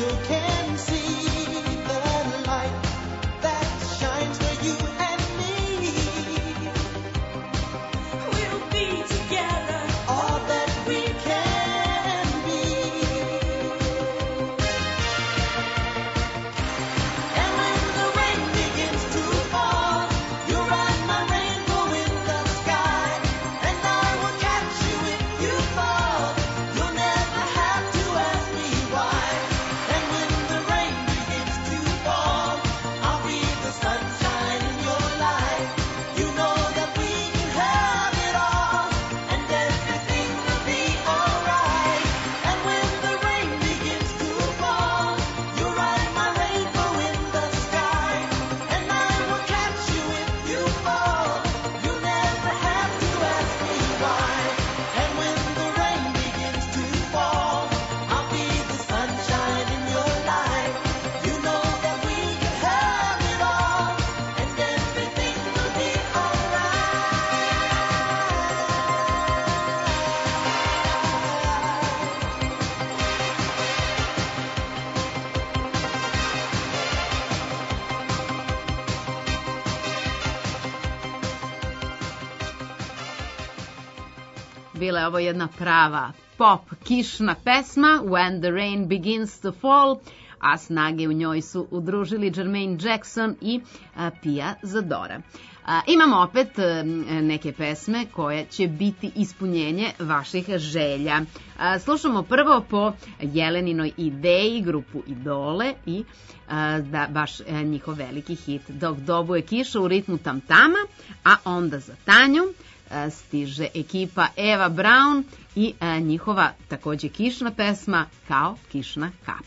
Bila je ovo jedna prava pop kišna pesma When the Rain Begins to Fall, a snage u njoj su udružili Jermaine Jackson i Pia Zadora. Imamo opet neke pesme koje će biti ispunjenje vaših želja. Slušamo prvo po Jeleninoj ideji, grupu Idole i baš njihov veliki hit Dok dobuje kiša u ritmu tam-tama, a onda za Tanju stiže ekipa Eva Braun i njihova takođe kišna pesma Kao kišna kap.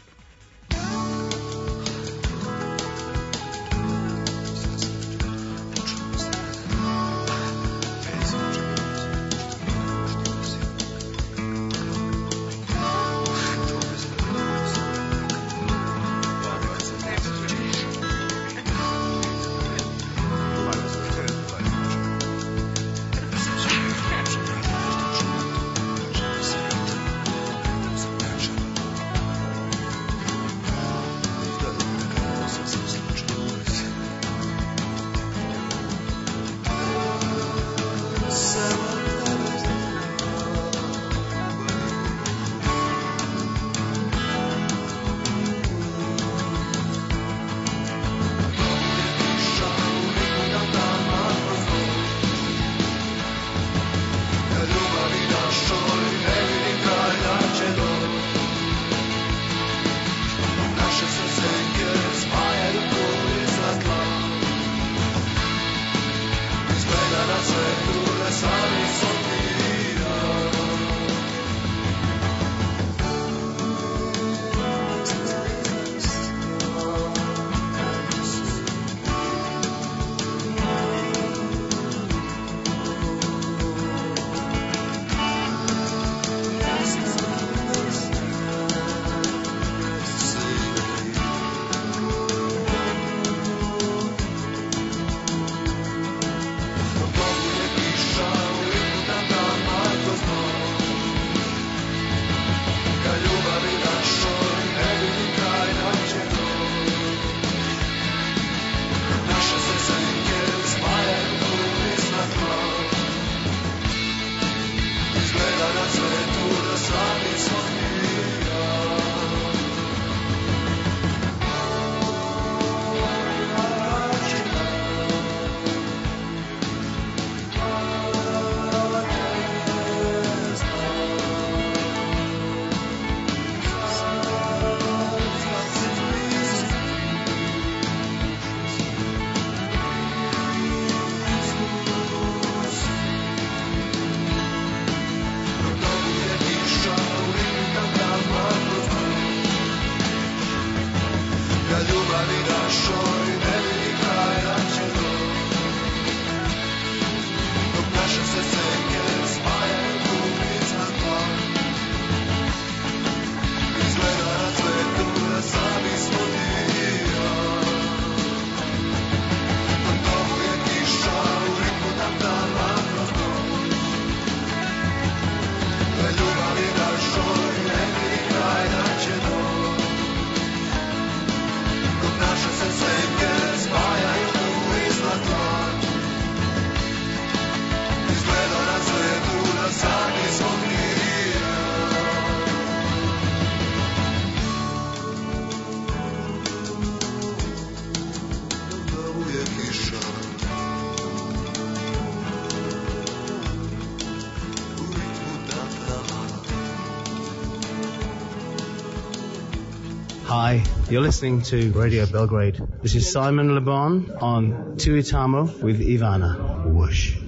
Hi, you're listening to Radio Belgrade. This is Simon Le Bon on Tuitamo with Ivana. Whoosh.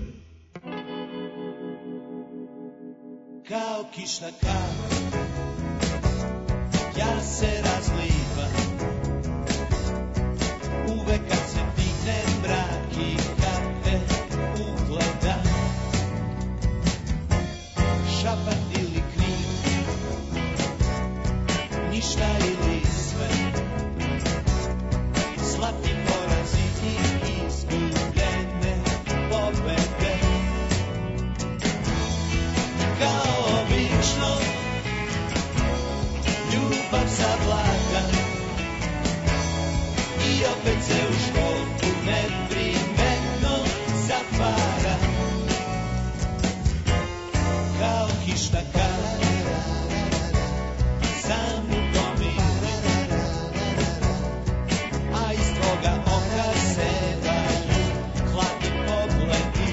Kao kišna kap, ja se razlivam. Uvek kad se digne mrak i kafe ugledam. Šapat ili kriv, ništa ili sve. Slatki porazi i izgubljene pobede. Kao obično, ljubav zavlada i opet se u školku neprimetno zatvara. Kao kišna kara, sam u gomili, a iz tvoga oka sevaju hladni pogledi.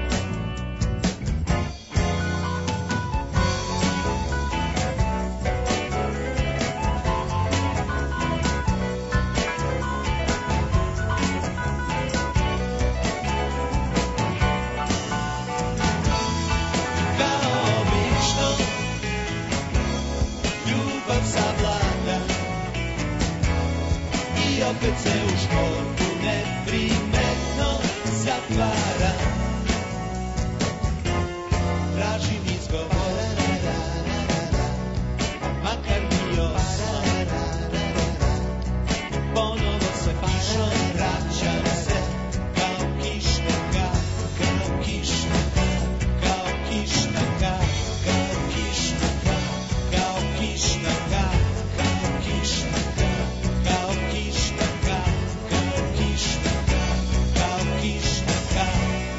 Opet se u školku neprimetno zatvara. Tražim izgovor, makar mi osam. Ponovo se pišom vraćam se. Kao kišna kap, kao kišna kap, kao kišna kap, kao kišna kap, kao kišna kap, kao kišna kap, kao kišna kap, kao kišna kap, kao kišna kap.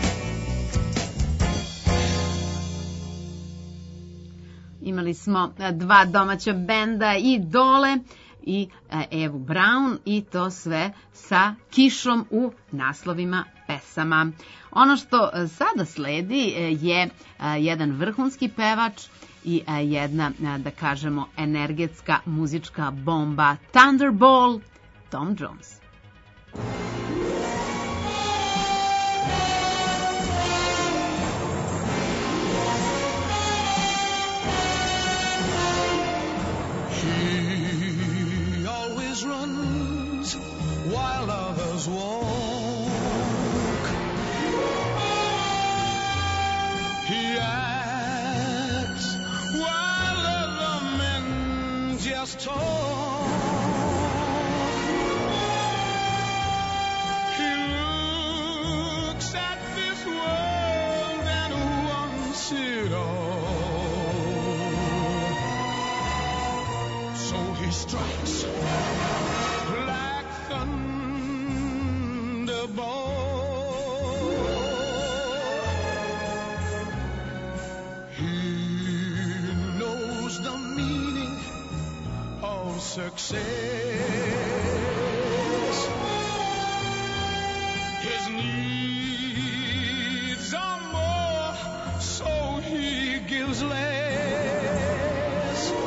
Imali smo dva domaća benda i Dole i Evu Brown i to sve sa kišom u naslovima pesama. Ono što sada sledi je jedan vrhunski pevač i jedna, da kažemo, energetska muzička bomba, Thunderball, Tom Jones. He always runs while others walk. He acts while other men just talk. He looks at this world and wants it all. So he strikes like thunderbolt. He knows the meaning of success. His needs are more, so he gives less.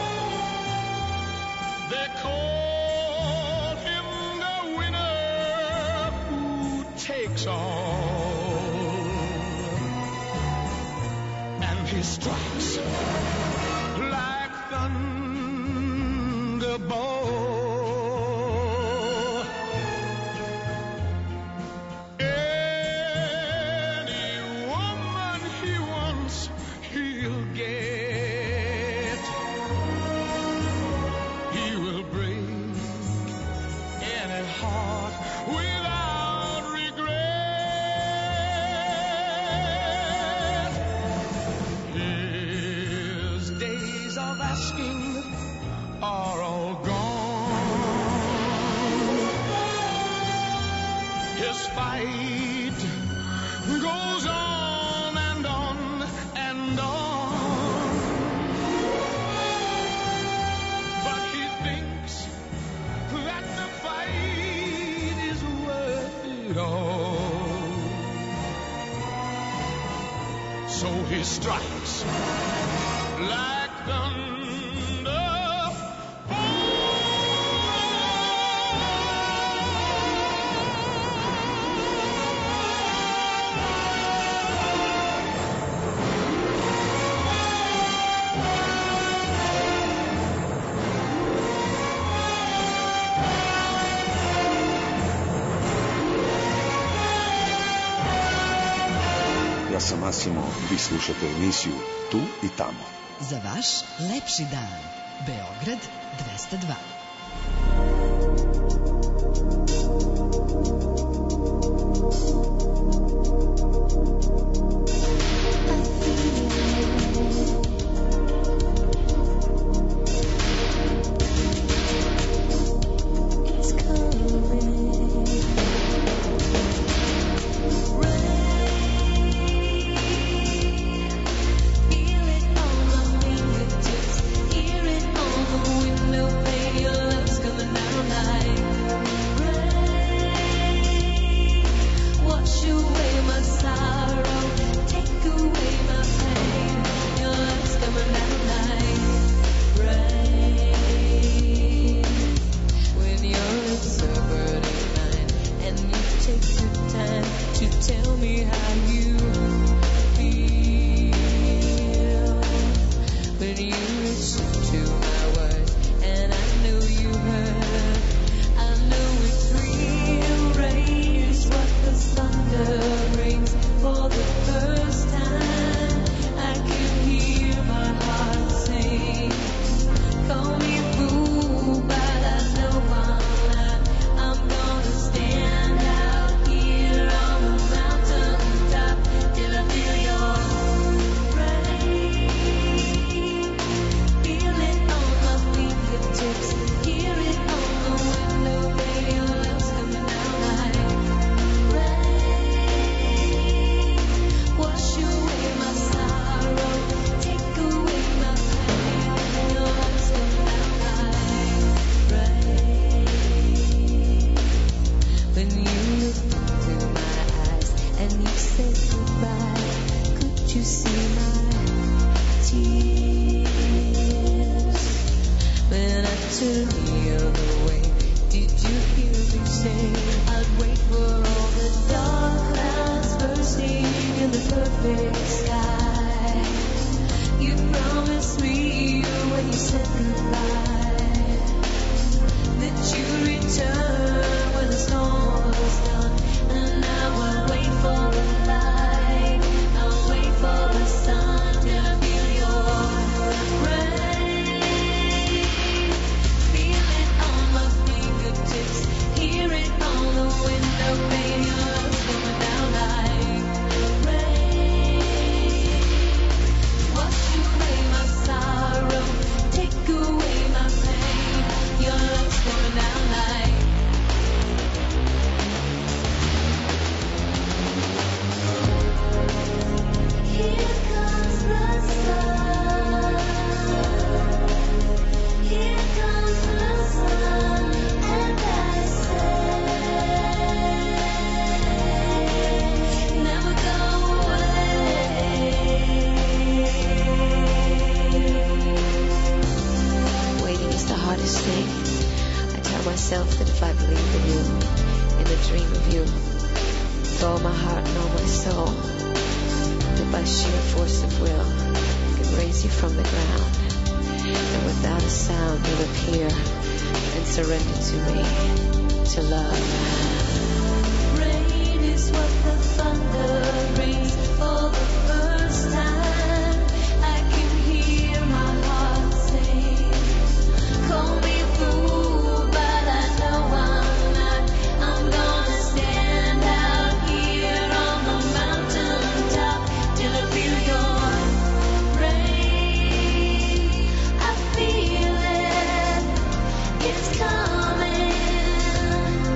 They call him the winner who takes all. And he strikes like thunderbolt. Any woman he wants, he'll get. He will break any heart without regret. His days of asking are all gone. His fight goes on and on and on. But he thinks that the fight is worth it all. So he strikes like thunder. Oh! Ja sam Asimo, vi slušate emisiju Tu i Tamo. Za vaš lepši dan. Beograd 202.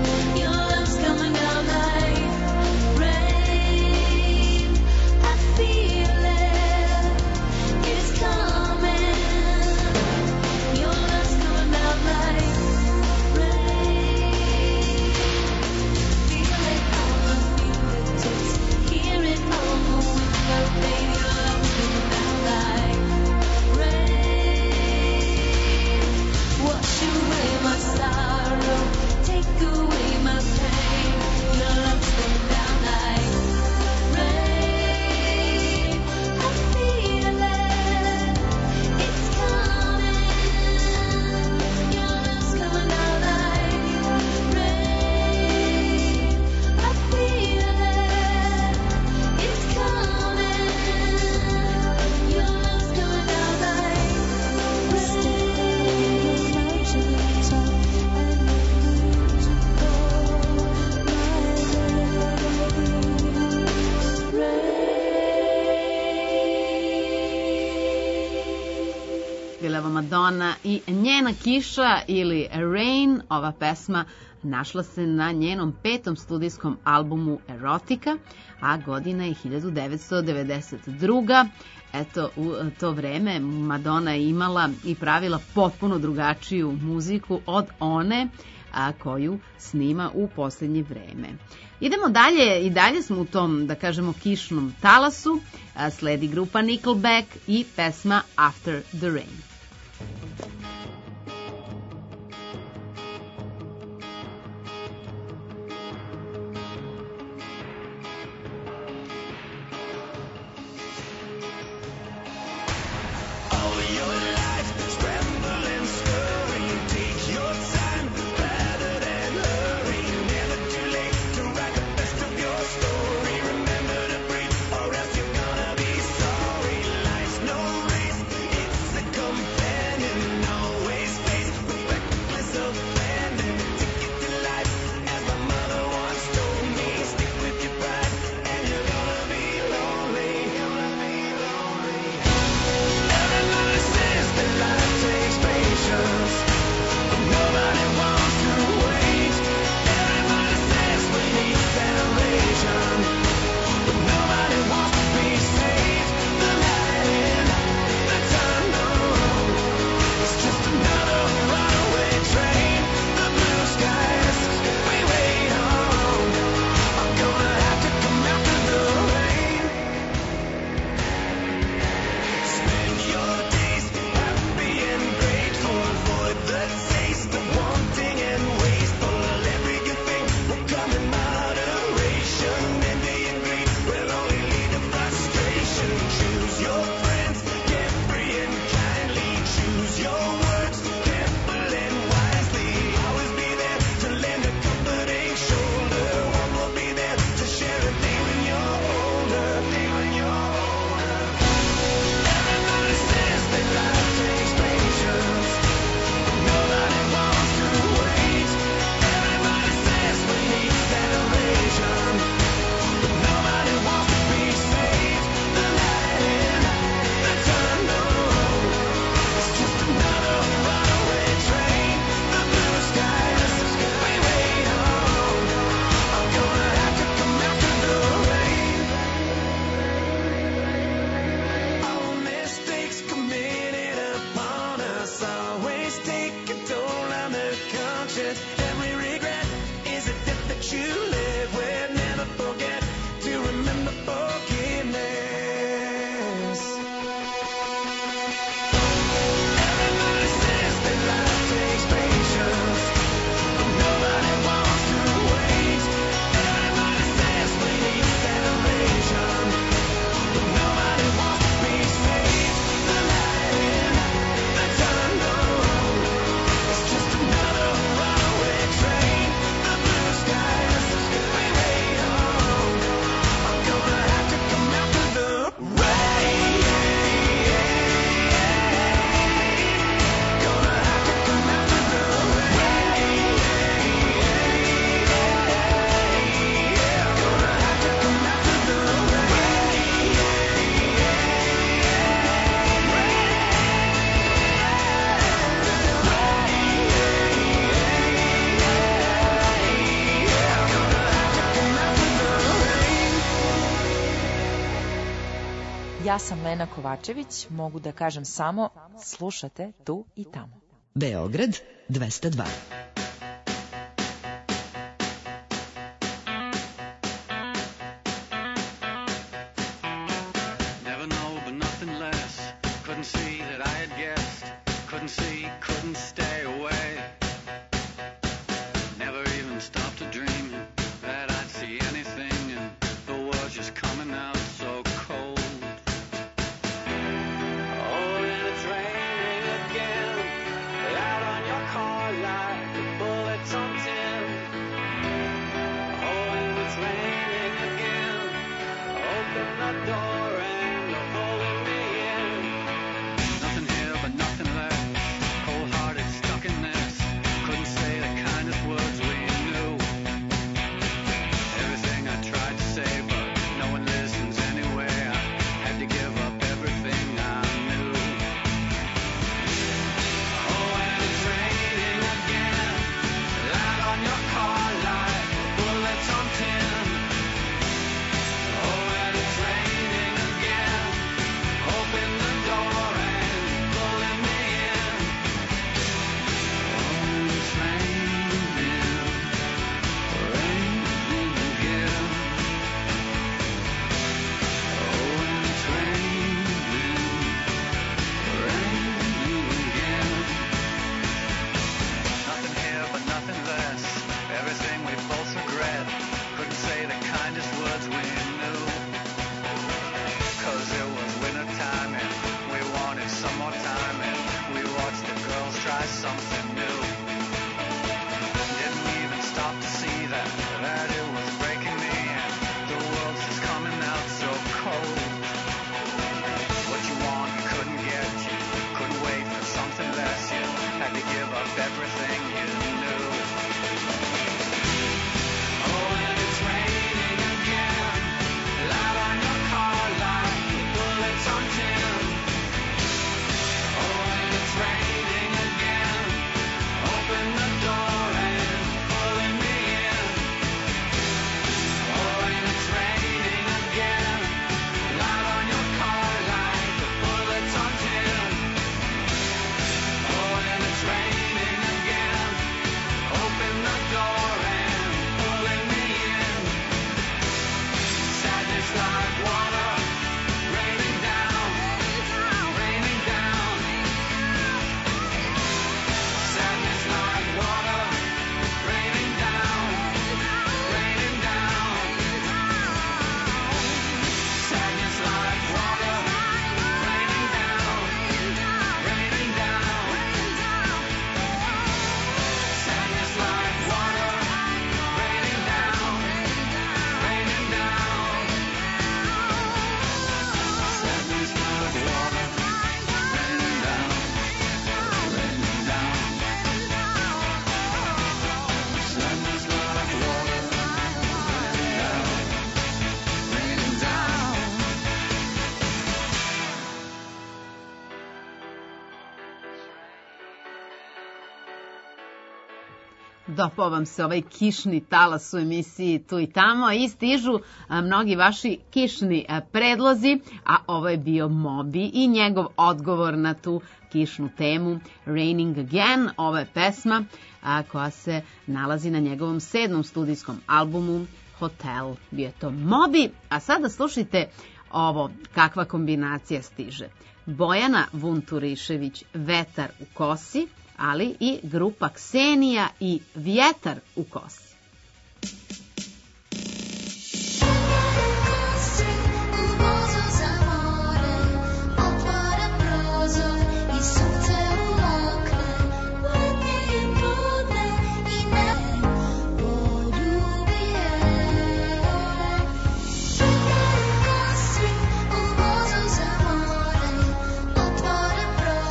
I feel Madonna i njena kiša ili Rain. Ova pesma našla se na njenom 5. studijskom albumu Erotika, a godina je 1992. Eto, u to vreme Madonna je imala i pravila potpuno drugačiju muziku od one koju snima u posljednje vreme. Idemo dalje, i dalje smo u tom, da kažemo, kišnom talasu. Sledi grupa Nickelback i pesma After the Rain. Ja sam Lena Kovačević, mogu da kažem samo slušate tu i tamo. Beograd 202. Never know, but nothing less. Couldn't see that I had guessed. Couldn't see, couldn't stay away. Never even stopped to dream that I'd see anything, and the world's just coming out so cold. Oh, and it's raining again, out on your car like the bullets on tin. Oh, and it's raining again, open the door and you're pulling me in. Nothing here but nothing left, on your car like bullets on tin. Oh, and it's raining again. Open the door and pulling me in. Oh, it's raining again. Oh, and it's raining again. Nothing here but nothing less. Everything we both regret. Couldn't say the kindest words we knew. 'Cause it was winter time and we wanted some more time and we watched the girls try something new. Didn't even stop to see that it was breaking me and the world's just coming out so cold. What you want you couldn't get, you couldn't wait for something less, you had to give up everything you knew. Oh, and it's raining again. Light on your car like bullets on tin. Oh, and it's raining again. Open the door and pulling me in. Oh, and it's raining again. Light on your car like bullets on tin. Oh, and it's raining again. Open the door and pulling me in. Sadness like water raining down, raining down. Sadness like water raining down, raining down. Sadness like water raining down, raining down. Sadness like water raining down, raining down. Sadness like water raining down, raining down. Sadness like water raining down, raining down. Dopao vam se ovaj kišni talas u emisiji Tu i tamo i stižu mnogi vaši kišni predlozi, a ovo je bio Moby i njegov odgovor na tu kišnu temu Raining Again. Ovo je pesma koja se nalazi na njegovom 7. studijskom albumu Hotel. Bio je to Moby, a sada slušajte ovo, kakva kombinacija stiže. Bojana Vunturišević, Vetar u kosi, ali i grupa Ksenija i Vjetar u kosi.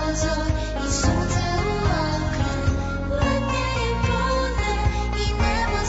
I sunce u okne, letnje je podne i nebo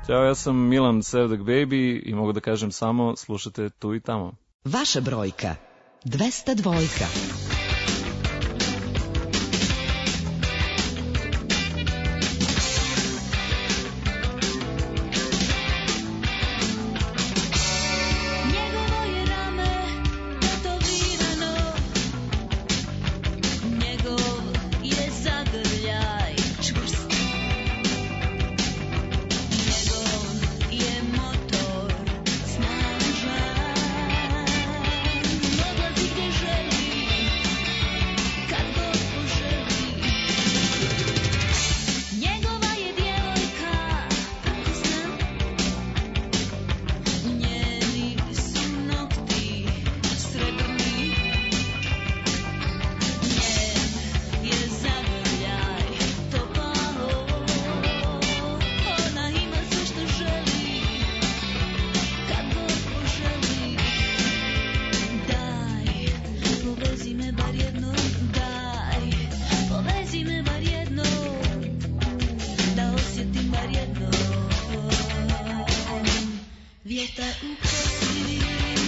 Ćao, ja sam Milan Sevdak Baby i mogu da kažem samo slušate tu i tamo. Vaša brojka 202. Njegovo je rame tetovirano, njegov je zagrljaj čvrst, njegov je motor snažan, odlazi gdje želi, kad god poželi. Njegova je djevojka pakosna, njeni su nokti srebrni, njen je zagrljaj topao, ona ima sve što želi, kad god poželi. Daj, povezi me bar jednom, daj, povezi me bar jednom, da osjetim bar jednom vjetar u kosi.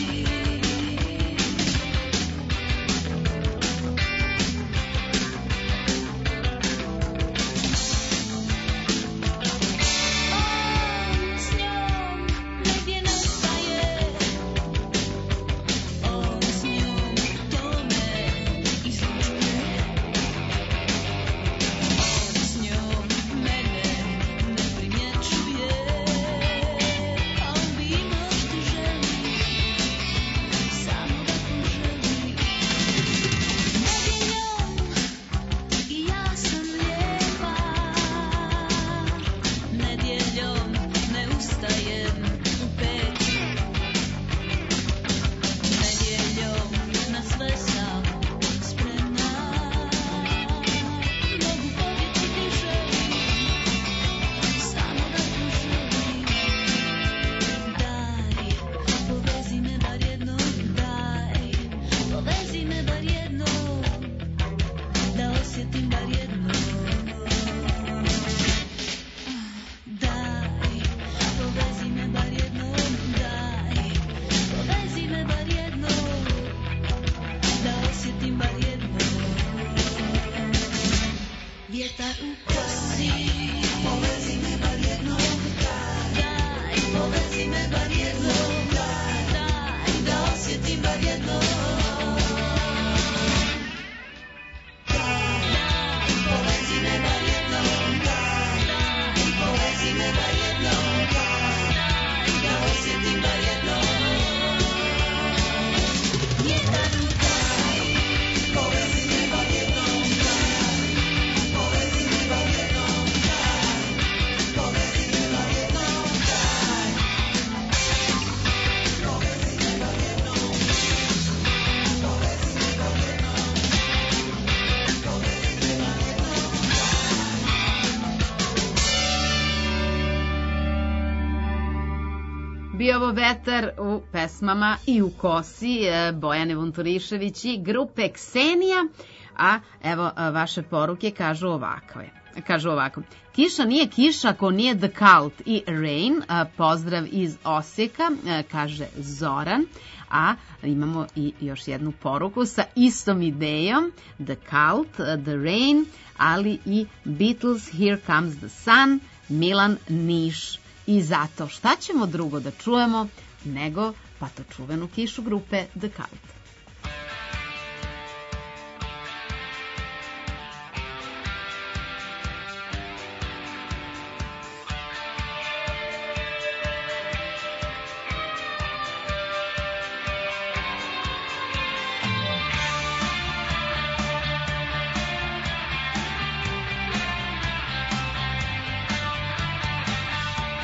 On s njom negdje nastaje, on s njom tome izlučuje, on s njom mene ne primjećuje, a on bi imao što želi, samo da poželi. Nedjeljom i ja sam lijepa, nedjeljom ne ustajem u 5, nedjeljom na sve sam spremna, mogu pobjeći gdje želim, samo da poželim. Daj, povezi me bar jednom, daj, povezi me bar jednom, da osjetim bar jednom. Daj, povezi me bar jednom, daj, povezi me bar jednom, da osjetim bar jednom vjetar u kosi. Povezi me bar jednom, daj, povezi me bar jednom, daj, da osjetim bar jednom. Daj, povezi me bar jednom, daj, povezi me bar jednom, daj, da osjetim bar jednom vjetar u kosi. Povezi me bar jednom, daj, povezi me bar jednom, daj, povezi me bar jednom, daj, povezi me bar jednom, povezi me bar jednom, povezi me bar Bio ovo vetar u pesmama i u kosi Bojane Vunturišević i grupe Ksenija, a evo vaše poruke kažu ovako. Kiša nije kiša ako nije The Cult i Rain, pozdrav iz Osijeka, kaže Zoran, a imamo i još jednu poruku sa istom idejom, The Cult, The Rain, ali i Beatles, Here Comes the Sun, Milan Niš. I zato šta ćemo drugo da čujemo nego pa to čuvenu kišu grupe The Cult.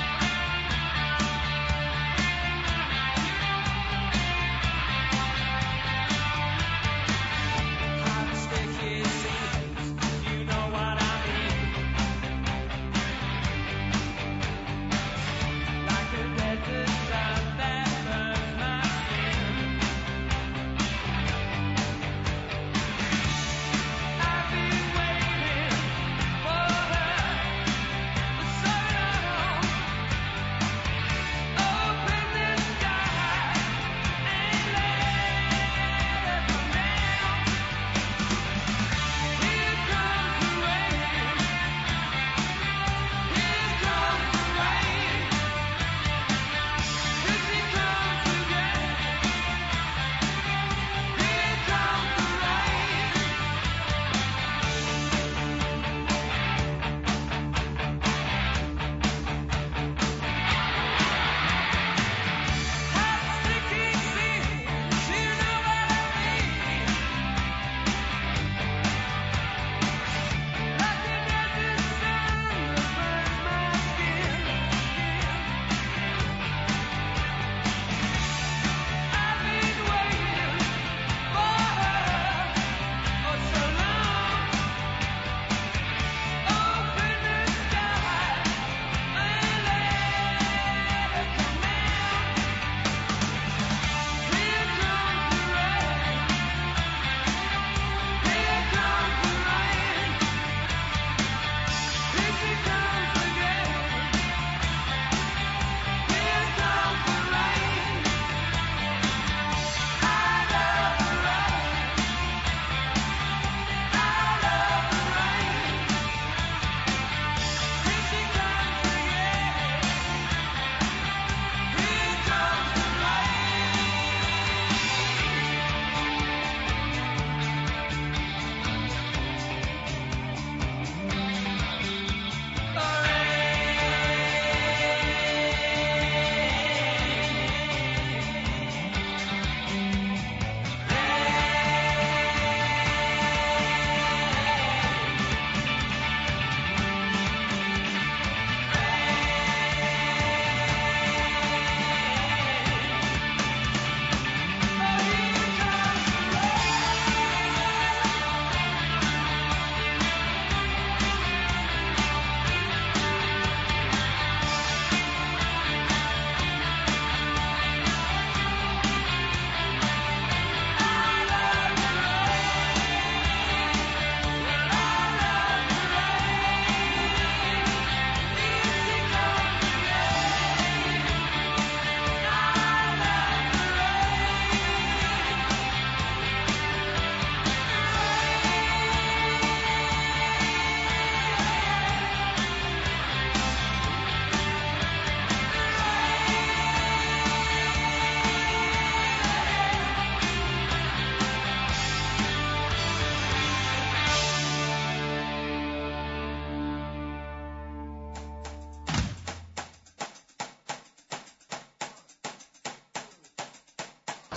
Daj,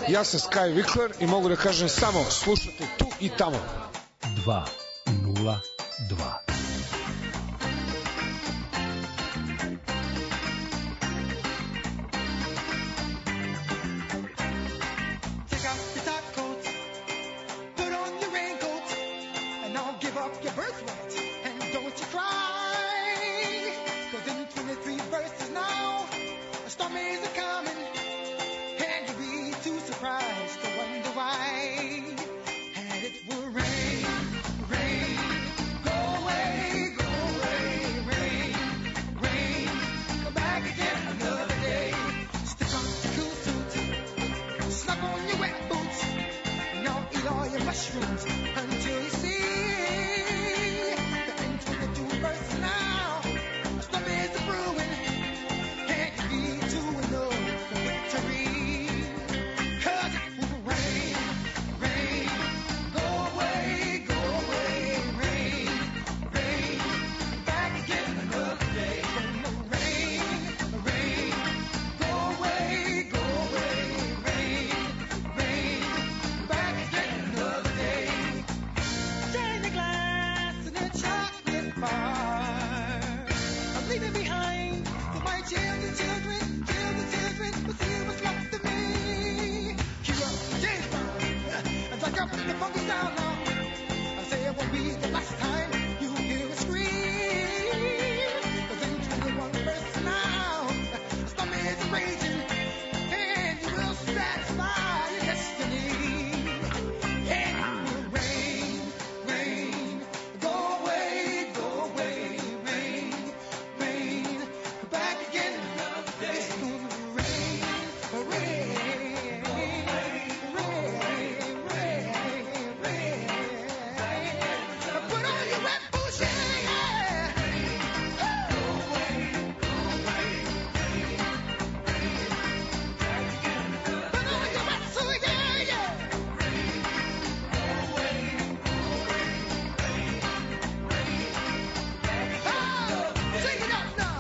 Ja sam Sky Vikler i mogu da kažem samo slušate tu i tamo. 202. Take off your top coats, put on your raincoats, and I'll give up your birthright. And don't you cry, 'cause in 23 verses now, a storm is coming, and you'll be too surprised to wonder why. And it will rain, rain, go away, rain, rain, come back again another day. Stick on your cool suit, slap on your wet boots, and I'll eat all your mushrooms until you see that in 22 verses now, a storm is brewing, and you need to know the victory. 'Cause it will rain, rain, go away, rain, rain, back again another day. Gonna rain, rain, go away, rain, rain, back again another day. Drain the glass in a chocolate bar. I'm leaving behind for my children, but see what's left of me. Cue up James Brown, and like up the funky sound now. I say it won't be the last time you hear a scream. 'Cause in 21 verses now, the storm is raging, and you will satisfy your destiny. And it will rain, rain, go away, rain, rain, back again another day. It's gonna rain, rain, rain, rain. Put on your red boots, yeah. Go away, put on your red suit, yeah. Oh, sing it up now.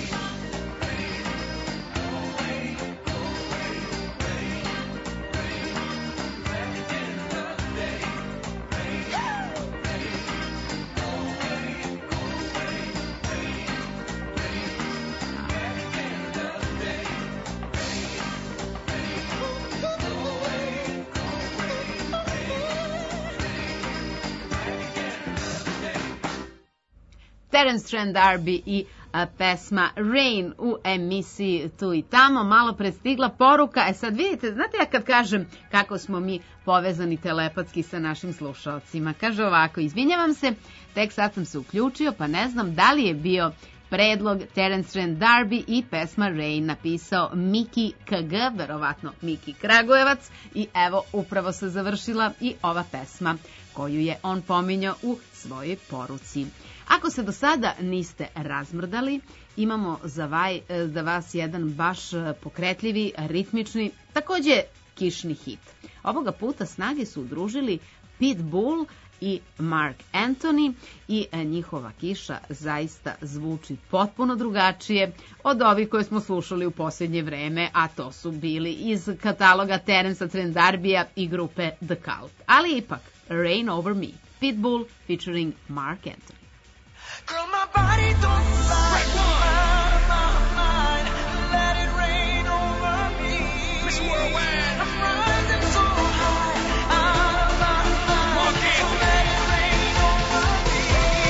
Terence Trent D'Arby i pesma Rain u emisiji Tu i tamo. Malo prestigla poruka. Sad vidite, znate ja kad kažem kako smo mi povezani telepatski sa našim slušalcima. Kaže ovako, izvinjavam se, tek sad sam se uključio, pa ne znam da li je bio predlog Terence Trent D'Arby i pesma Rain napisao Miki KG, verovatno Miki Kragujevac, i evo upravo se završila i ova pesma koju je on pominjao u svojoj poruci. Ako se do sada niste razmrdali, imamo za vas jedan baš pokretljivi, ritmični, takođe kišni hit. Ovoga puta snage su udružili Pitbull i Mark Anthony i njihova kiša zaista zvuči potpuno drugačije od ovih koje smo slušali u posljednje vreme, a to su bili iz kataloga Terence Trent D'Arbya i grupe The Cult. Ali ipak, Rain Over Me, Pitbull featuring Mark Anthony. Girl, my body don't lie. Out of my mind, let it rain over me. Miss Worldwide, I'm rising so high. Out of my mind, so let it rain over me.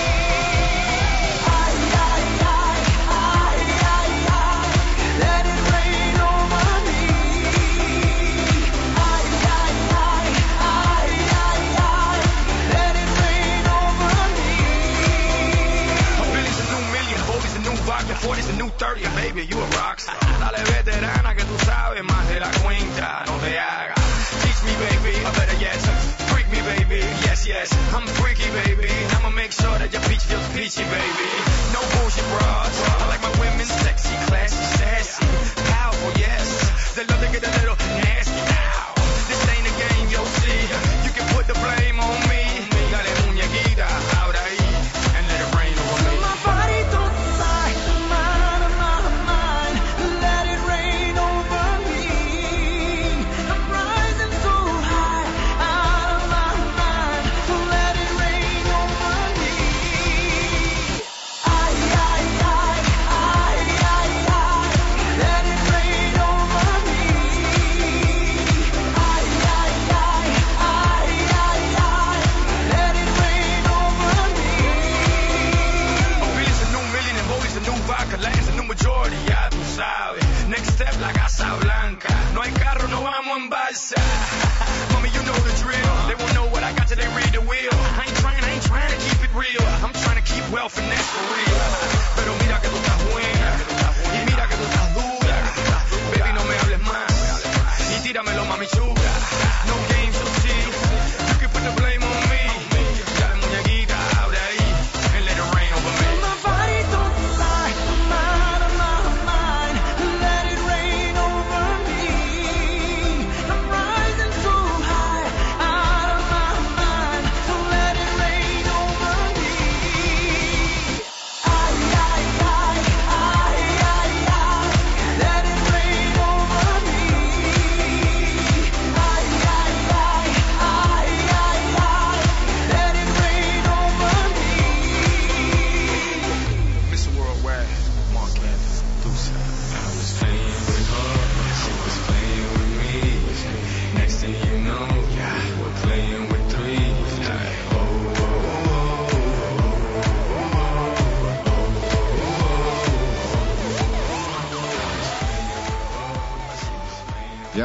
Let it rain over me. Let it rain over me. 40's the new 30, and baby, you a rockstar. Dale veterana que tú sabes más de la cuenta, no te hagas. Teach me, baby, or better yet, freak me, baby. Yes, yes, I'm freaky, baby. I'ma make sure that your peach feels peachy, baby. No bullshit, bros. I like my women sexy, classy, sassy, powerful, yes. They love to get a little nasty now. This ain't a game, yo, see. You can put the blame on me. Dale muñequita, ahora ahí, and let it rain over me. My body don't lie. Out of my mind, let it rain over me. I'm right.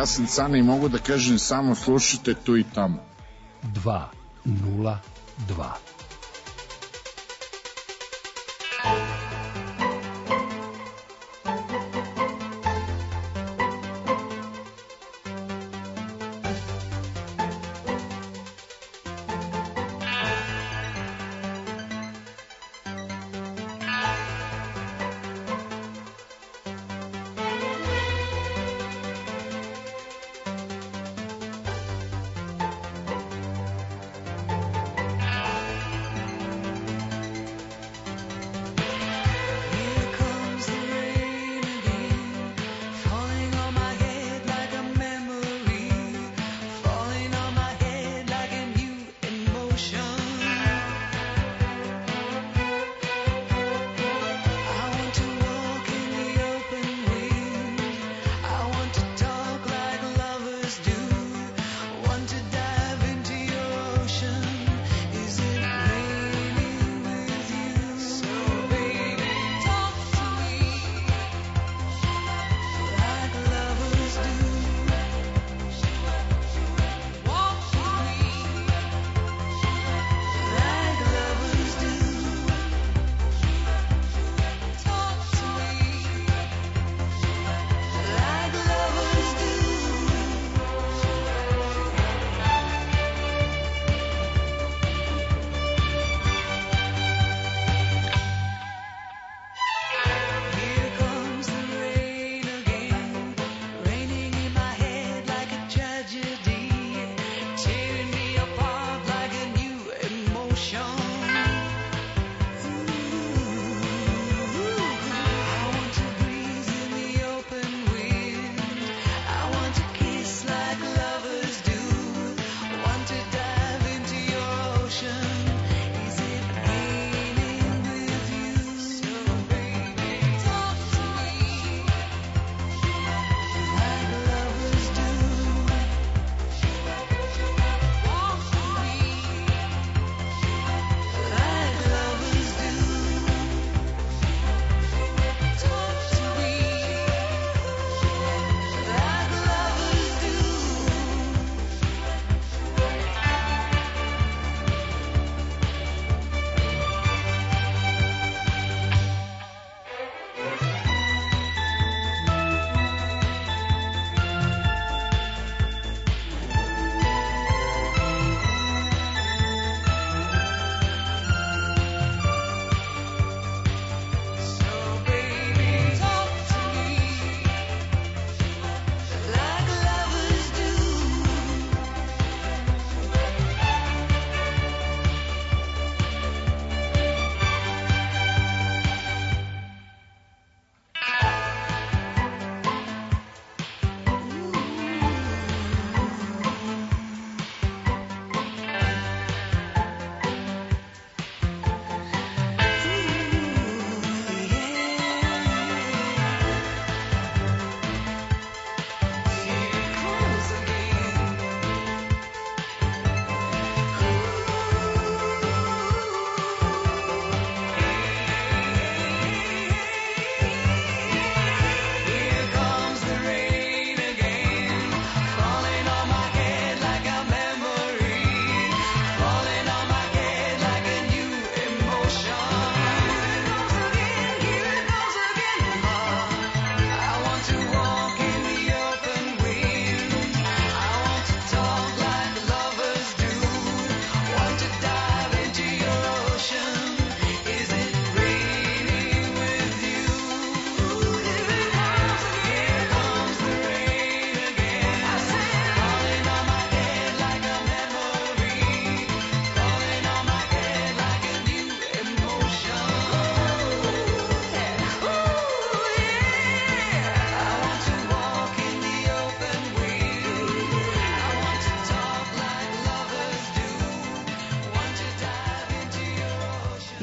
Ja sam Cane i mogu da kažem samo slušajte tu i tamo. 202.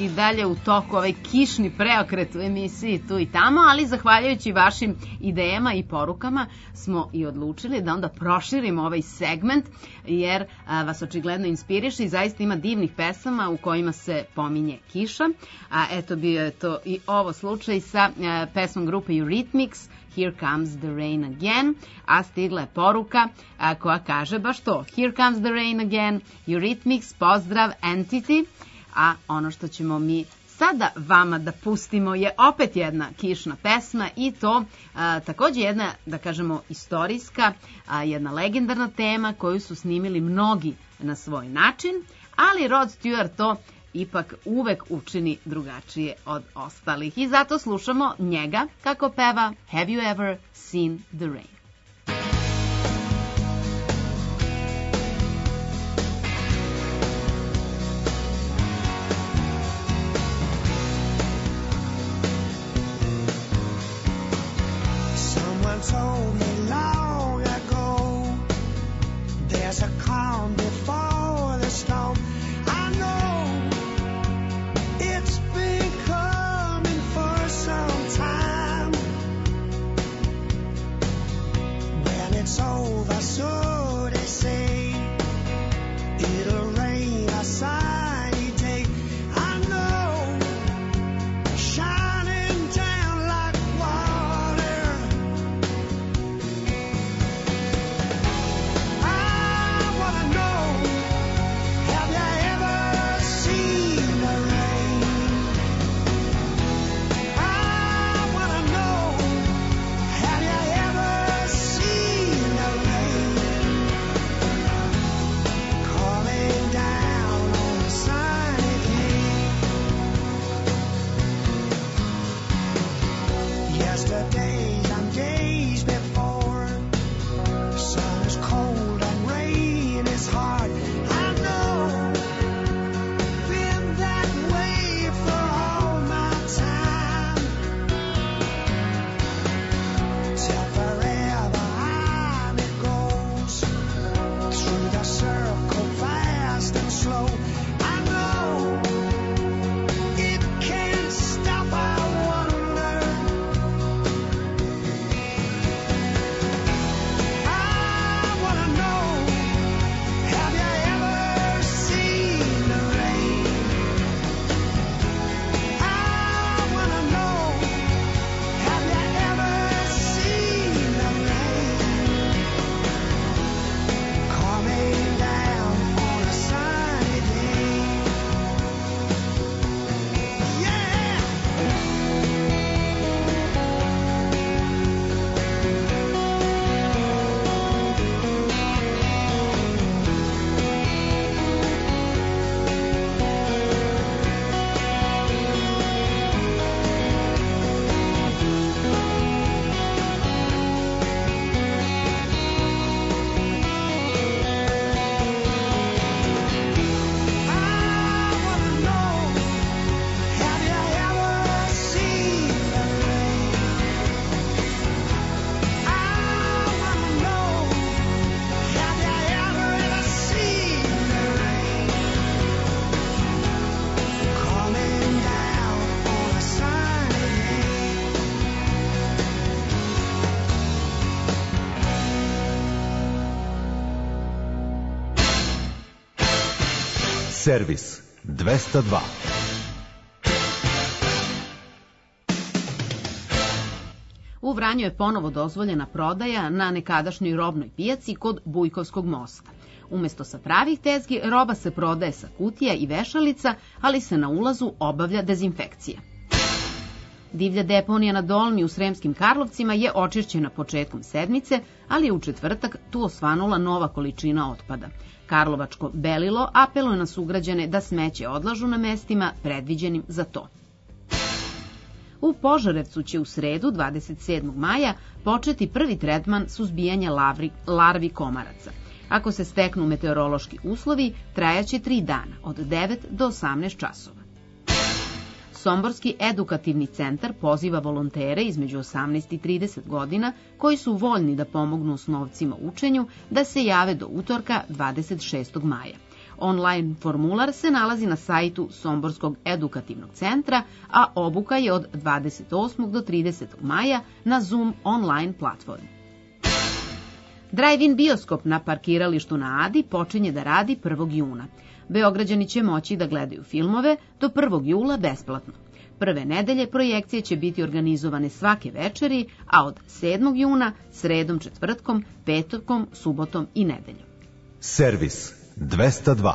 i dalje u toku ovaj kišni preokret u emisiji Tu i tamo, ali zahvaljujući vašim idejama i porukama smo i odlučili da onda proširimo ovaj segment, jer vas očigledno inspiriše i zaista ima divnih pesama u kojima se pominje kiša. Eto, bio je to i ovo slučaj sa pesmom grupe Eurythmics, Here Comes the Rain Again, a stigla je poruka koja kaže baš to, Here Comes the Rain Again, Eurythmics, pozdrav Entity, a ono što ćemo mi sada vama da pustimo je opet jedna kišna pesma i to takođe jedna, da kažemo, istorijska, jedna legendarna tema koju su snimili mnogi na svoj način, ali Rod Stewart to ipak uvek učini drugačije od ostalih. I zato slušamo njega kako peva Have You Ever Seen the Rain? Someone told me long ago there's a calm before the storm. I know it's been coming for some time. When it's over, so they say, it'll rain a sunny day. I know, shining down like water. I wanna know, have you ever seen the rain? I wanna know, have you ever seen the rain? Coming down on a sunny day. Yesterdays and days before, sun is cold and rain is hard. I know, been that way for all my time. Till forever on it goes, through the circle fast and slow. I know, it can't stop, I wonder. I wanna know, have you ever seen the rain? I wanna know, have you ever seen the rain? Coming down on a sunny day. Yeah! I wanna know, have you ever seen the rain? I wanna know, have you ever seen the rain? Coming down on a sunny day. Servis 202. U Vranju je ponovo dozvoljena prodaja na nekadašnjoj robnoj pijaci kod Bujkovskog mosta. Umesto sa pravih tezgi, roba se prodaje sa kutija i vešalica, ali se na ulazu obavlja dezinfekcija. Divlja deponija na Dolni u Sremskim Karlovcima je očišćena početkom sedmice, ali je u četvrtak tu osvanula nova količina otpada. Karlovačko Belilo apeluje na sugrađane da smeće odlažu na mestima predviđenim za to. U Požarevcu će u sredu, 27. maja, početi prvi tretman suzbijanja larvi komaraca. Ako se steknu meteorološki uslovi, trajaće 3 dana, od 9 do 18 časova. Somborski edukativni centar poziva volontere između 18 i 30 godina koji su voljni da pomognu osnovcima učenju da se jave do utorka 26. maja. Online formular se nalazi na sajtu Somborskog edukativnog centra, a obuka je od 28. do 30. maja na Zoom online platformi. Drive-in bioskop na parkiralištu na Adi počinje da radi 1. juna. Beograđani će moći da gledaju filmove do 1. jula besplatno. Prve nedelje projekcije će biti organizovane svake večeri, a od 7. juna sredom, četvrtkom, petkom, subotom i nedeljom. Servis 202.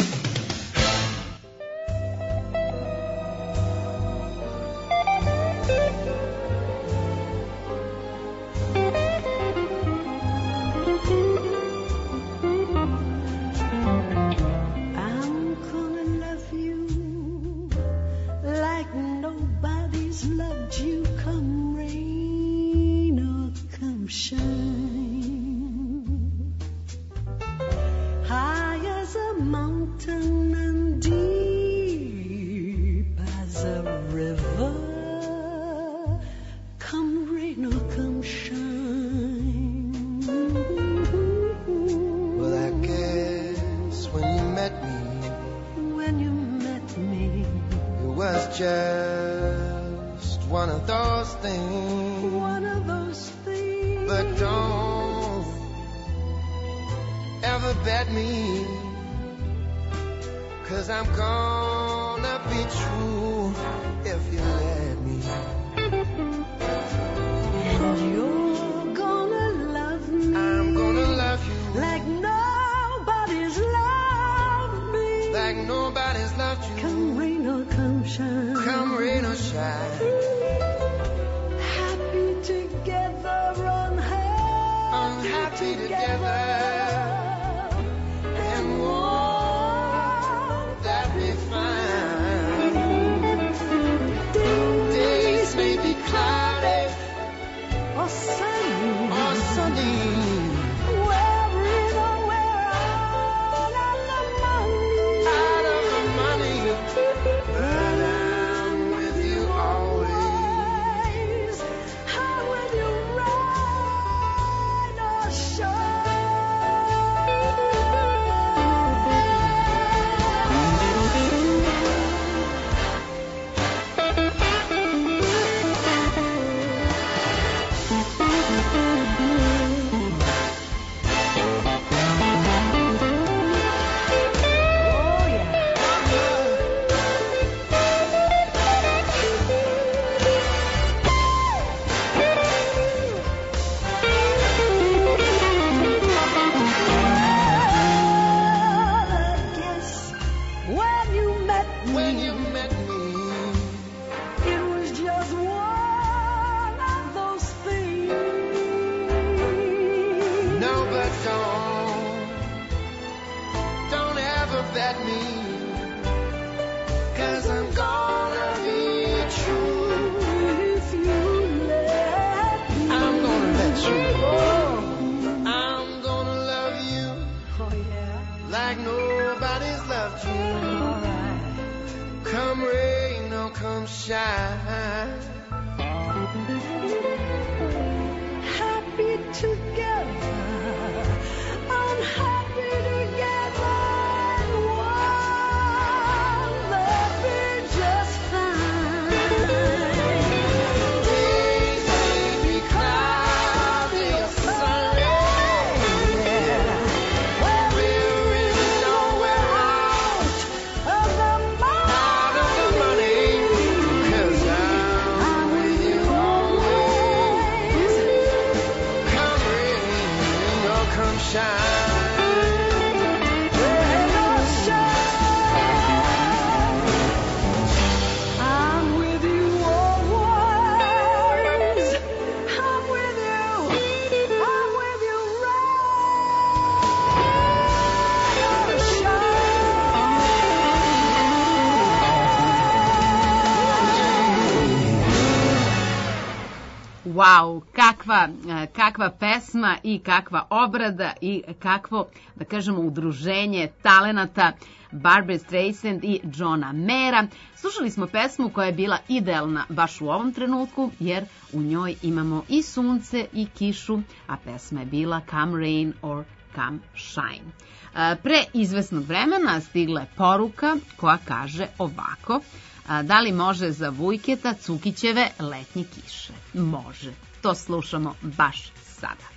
Wow, kakva pesma i kakva obrada i kakvo, da kažemo, udruženje talenata Barbra Streisand i Johna Mayera. Slušali smo pesmu koja je bila idealna baš u ovom trenutku, jer u njoj imamo i sunce i kišu, a pesma je bila Come Rain or Come Shine. Pre izvesnog vremena stigla je poruka koja kaže ovako: da li može za Vujketa Cukićeve Letnje kiše? Može. To slušamo baš sada.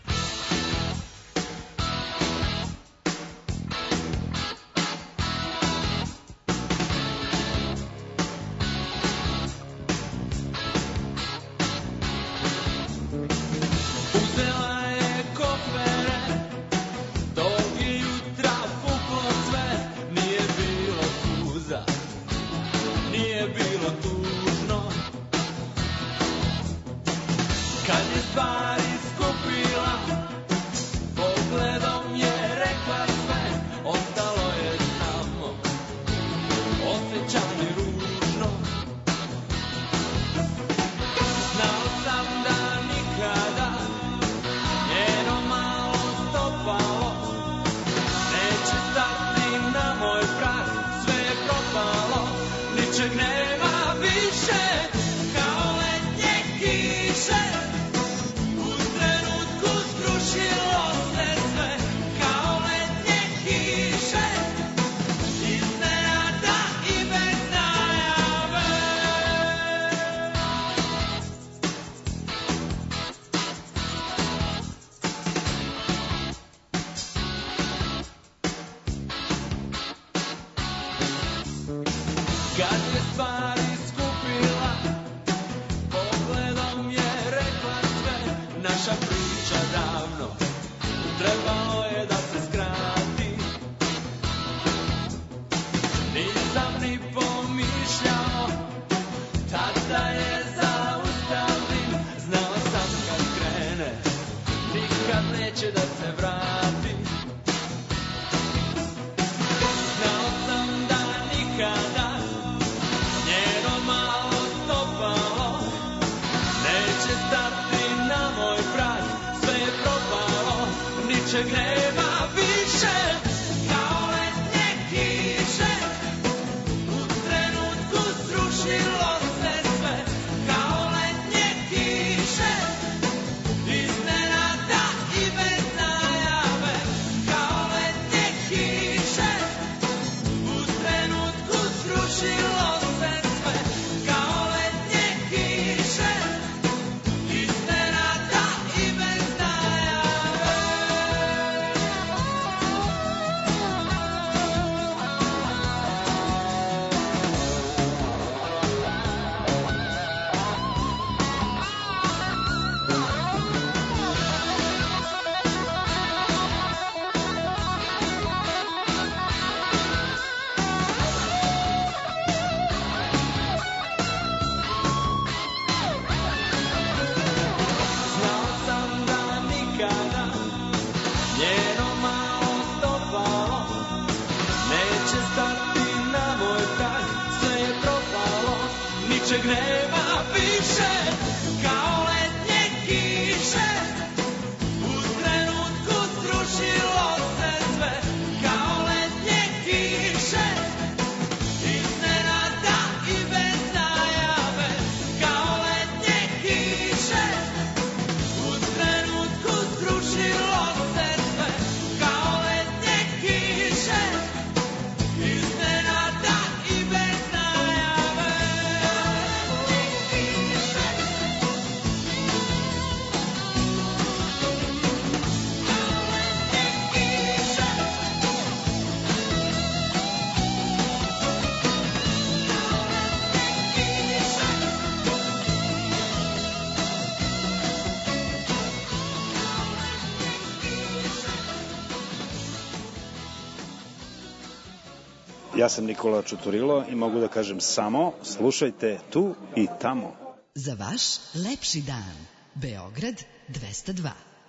Ja sam Nikola Čuturilo i mogu da kažem samo slušajte tu i tamo. Za vaš lepši dan. Beograd 202.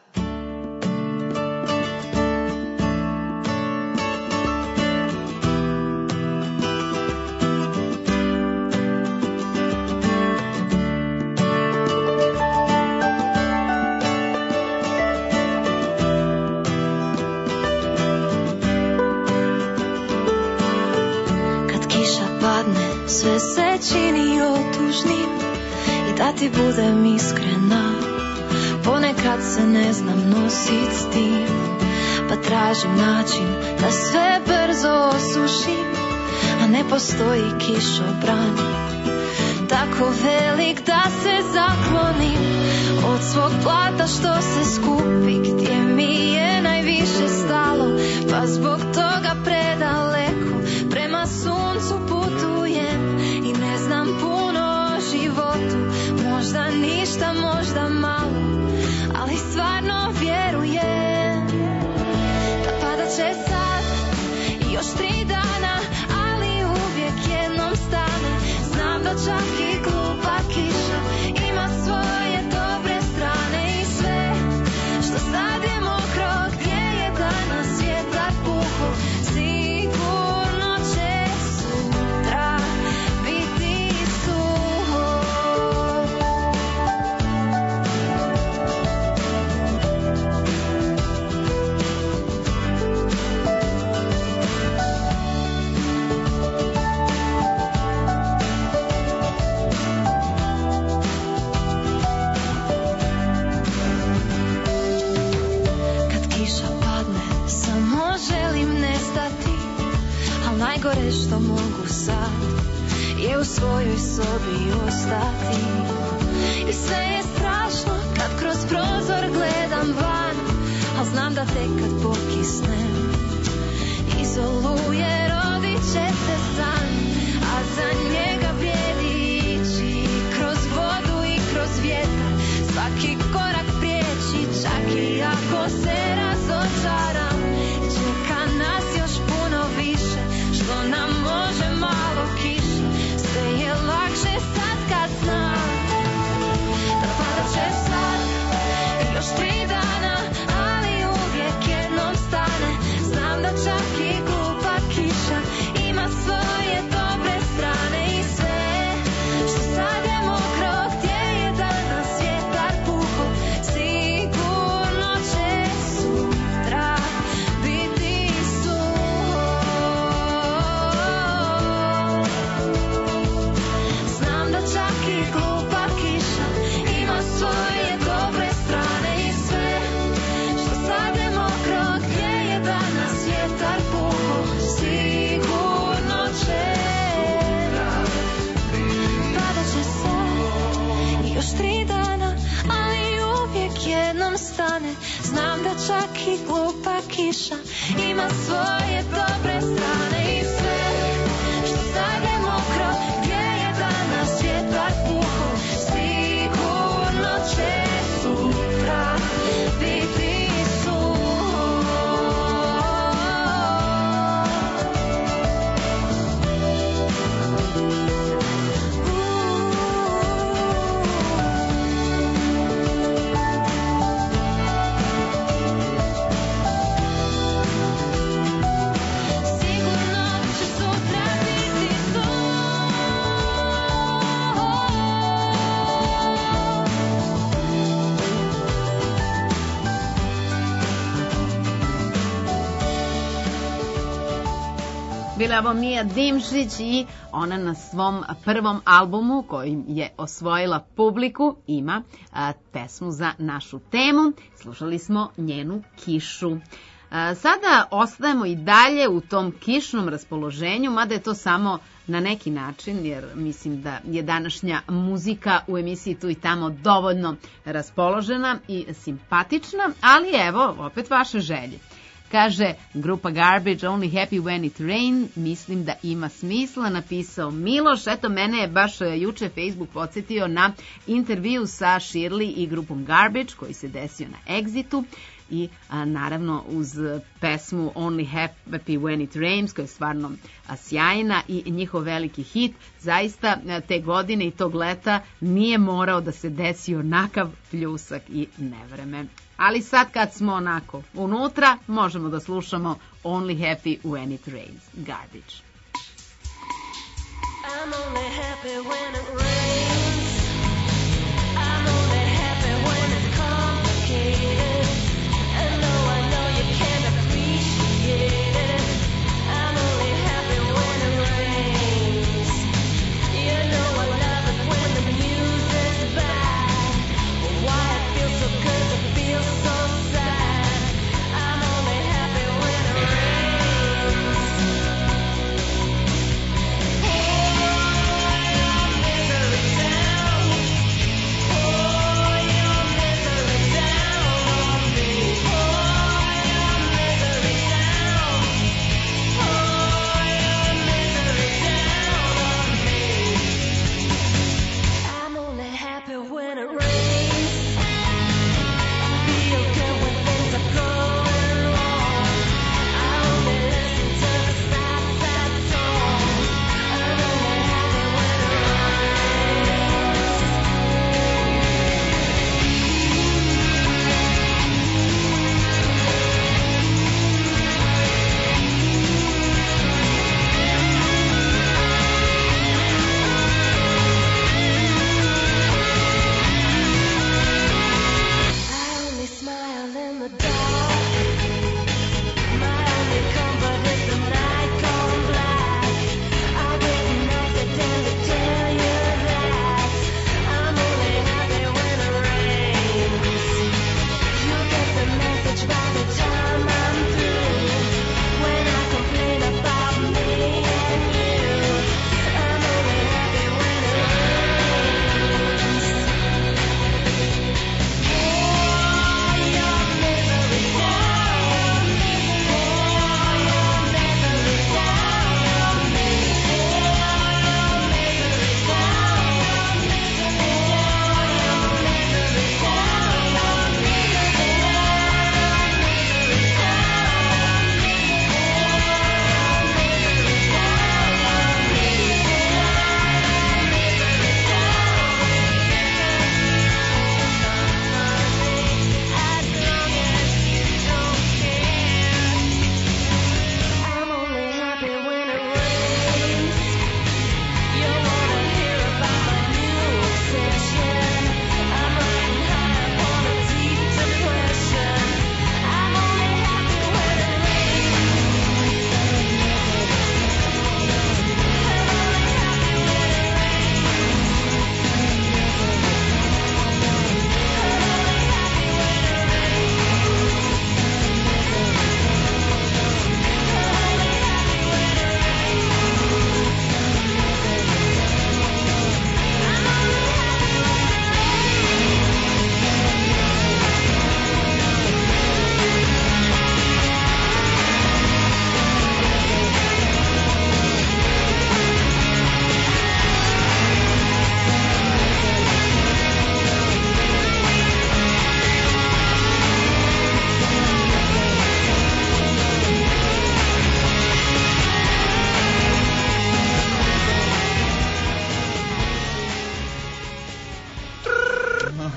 Sve se čini otužnim i da ti budem iskrena, ponekad se ne znam nosit s tim, pa tražim način da sve brzo osušim, a ne postoji kišobran tako velik da se zaklonim od svog blata što se skupi, gdje mi je najviše stalo, pa zbog toga predaleko prema suncu putujem i ne znam puno o životu, možda ništa, možda malo, ali stvarno vjerujem da padat će sad i još 3 dana, ali uvijek jednom stane. Znam da čak i glupa kiša ima svoje dobre strane i sve što sad je mokro, gdje je danas vjetar puho, sigurno će sutra biti suho. Najgore što mogu sad je u svojoj sobi ostati, i sve je strašno kad kroz prozor gledam van, al znam da tek kad pokisnem izoluje, rodit će se san, a za njega vrijedi ići kroz vodu i kroz vjetar, svaki korak prijeći, čak i ako se razočaram, čeka nas još puno više što nam može malo kiše, sve je lakše sad kad znam da padat će sad i još 3 dana, ali uvijek jednom stane. Znam da čak i glupa kiša ima svoje dobre strane i sve što sad je mokro, gdje je danas vjetar puho, sigurno će sutra biti suho. Znam da čak i glupa kiša ima svoje dobre strane i sve što sad je mokro, gdje je danas vjetar puho, sigurno će padat će sad i još 3 dana, ali uvijek jednom stane. Znam da čak i glupa kiša ima svoje dobre strane i sve što sad je mokro, gdje je danas vjetar puho, sigurno će sutra biti suho. Sigurno će sutra biti suho. Bila je ovo Mija Dimšić i ona na svom prvom albumu kojim je osvojila publiku ima pesmu za našu temu. Slušali smo njenu Kišu. Sada ostajemo i dalje u tom kišnom raspoloženju, mada je to samo na neki način, jer mislim da je današnja muzika u emisiji Tu i tamo dovoljno raspoložena i simpatična, ali evo, opet vaše želje. Kaže grupa Garbage, Only Happy When It Rain, mislim da ima smisla, napisao Miloš. Eto, mene je baš juče Facebook podsjetio na intervju sa Shirley i grupom Garbage koji se desio na Exitu i naravno uz pesmu Only Happy When It Rains koja je stvarno sjajna i njihov veliki hit. Zaista te godine i tog leta nije morao da se desi onakav pljusak i nevreme. Ali sad kad smo onako unutra, možemo da slušamo Only Happy When It Rains, Garbage. I'm only happy when it rains. I'm only happy when it's complicated. And though I know you can't appreciate it, I'm only happy when it rains. You know I love it when the music's bad. Why it feels so good to feel so sad. I'm only happy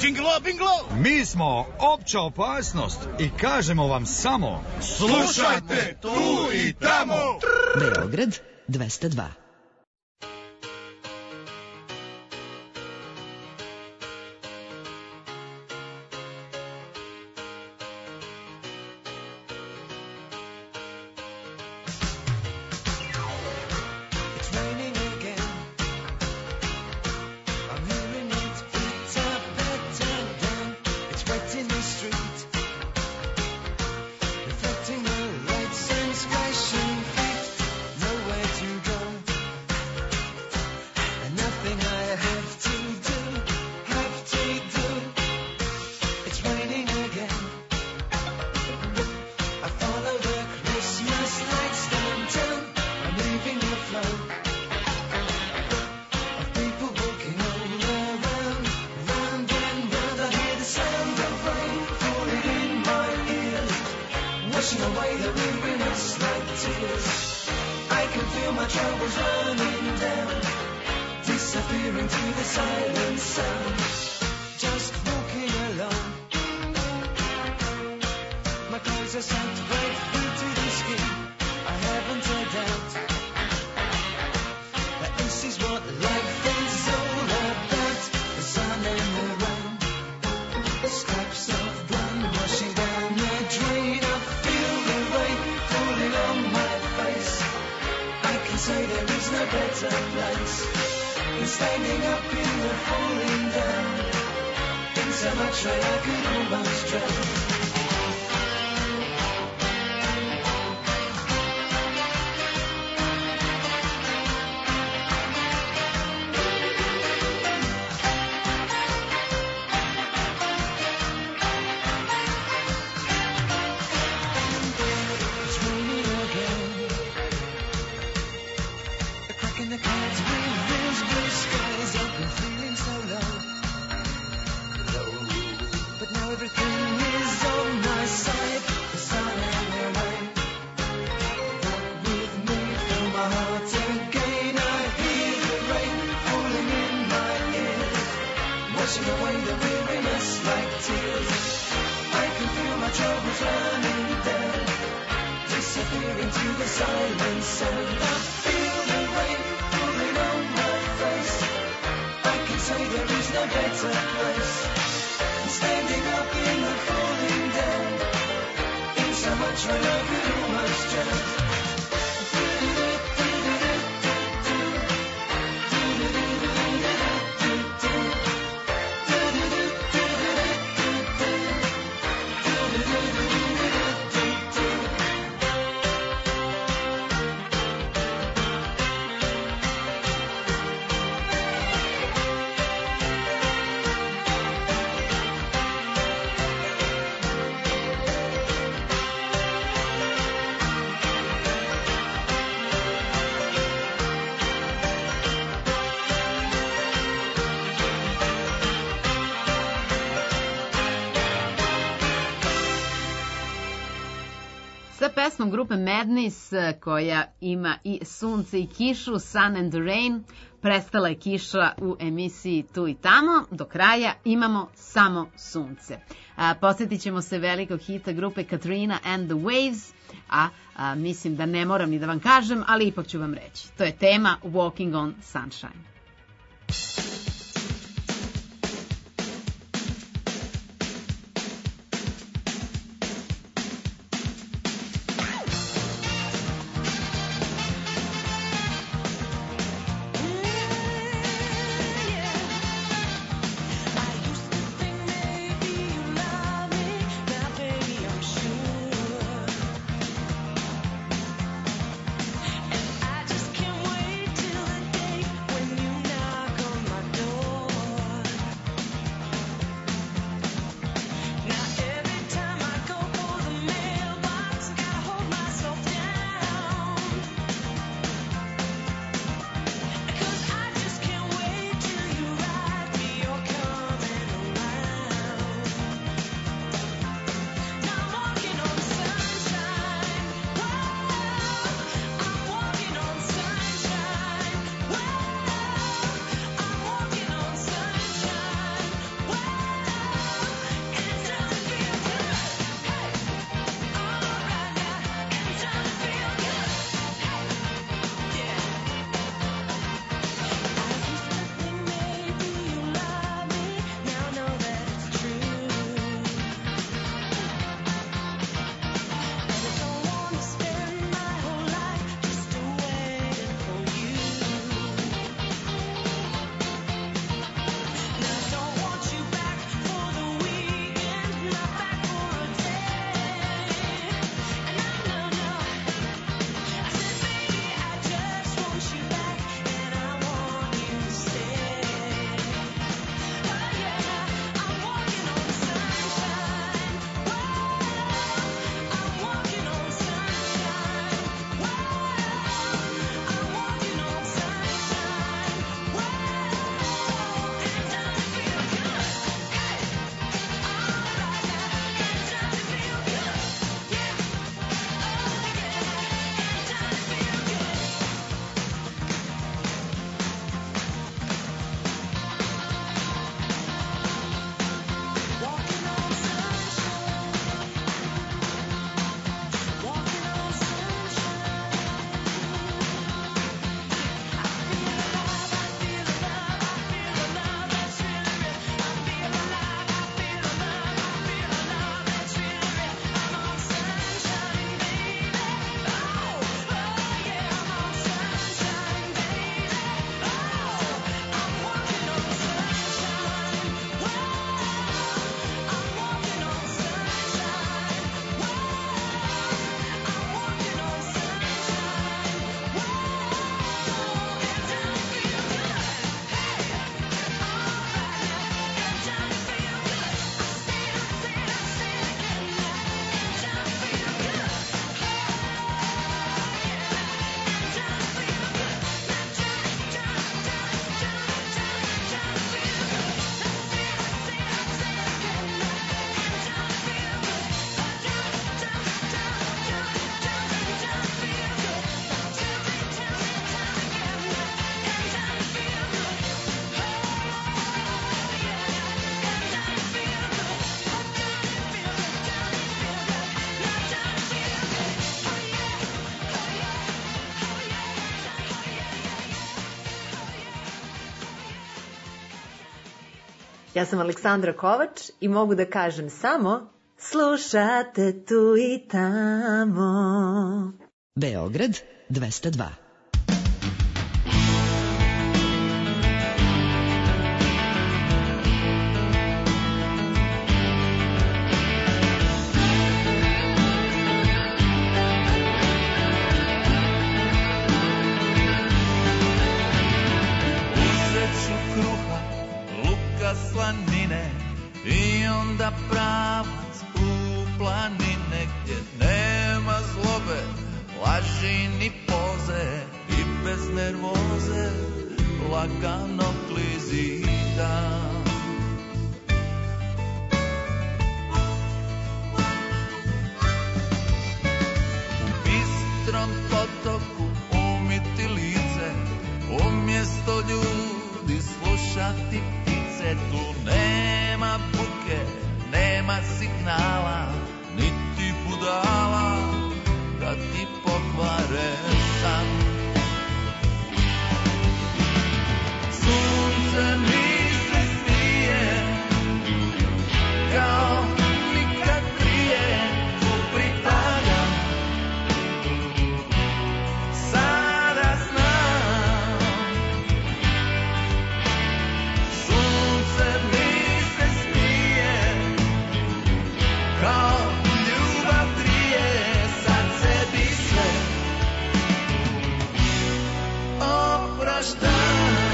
Džinglo, binglo! Mi smo opća opasnost i kažemo vam samo slušajte tu i tamo! Beograd 202. Sa pesmom grupe Madness, koja ima i sunce i kišu, Sun and the Rain, prestala je kiša u emisiji Tu i tamo, do kraja imamo samo sunce. Posjetit ćemo se velikog hita grupe Katrina and the Waves, a mislim da ne moram ni da vam kažem, ali ipak ću vam reći. To je tema Walking on Sunshine. I just can't wait till the day when you knock on my Ja sam Aleksandra Kovač i mogu da kažem samo slušate tu i tamo. Beograd 202. Slanine i onda pravac u planine gdje nema zlobe, laži ni poze i bez nervoze lagano klizida. U bistrom potoku umiti lice, umjesto ljudi slušati tu nema buke, nema signala, niti budala da ti pokvare san. Sunce mi se smije kao nikad prije, tu pripadam. Sada znam kao ljubav trije, sad sebi sve opraštam.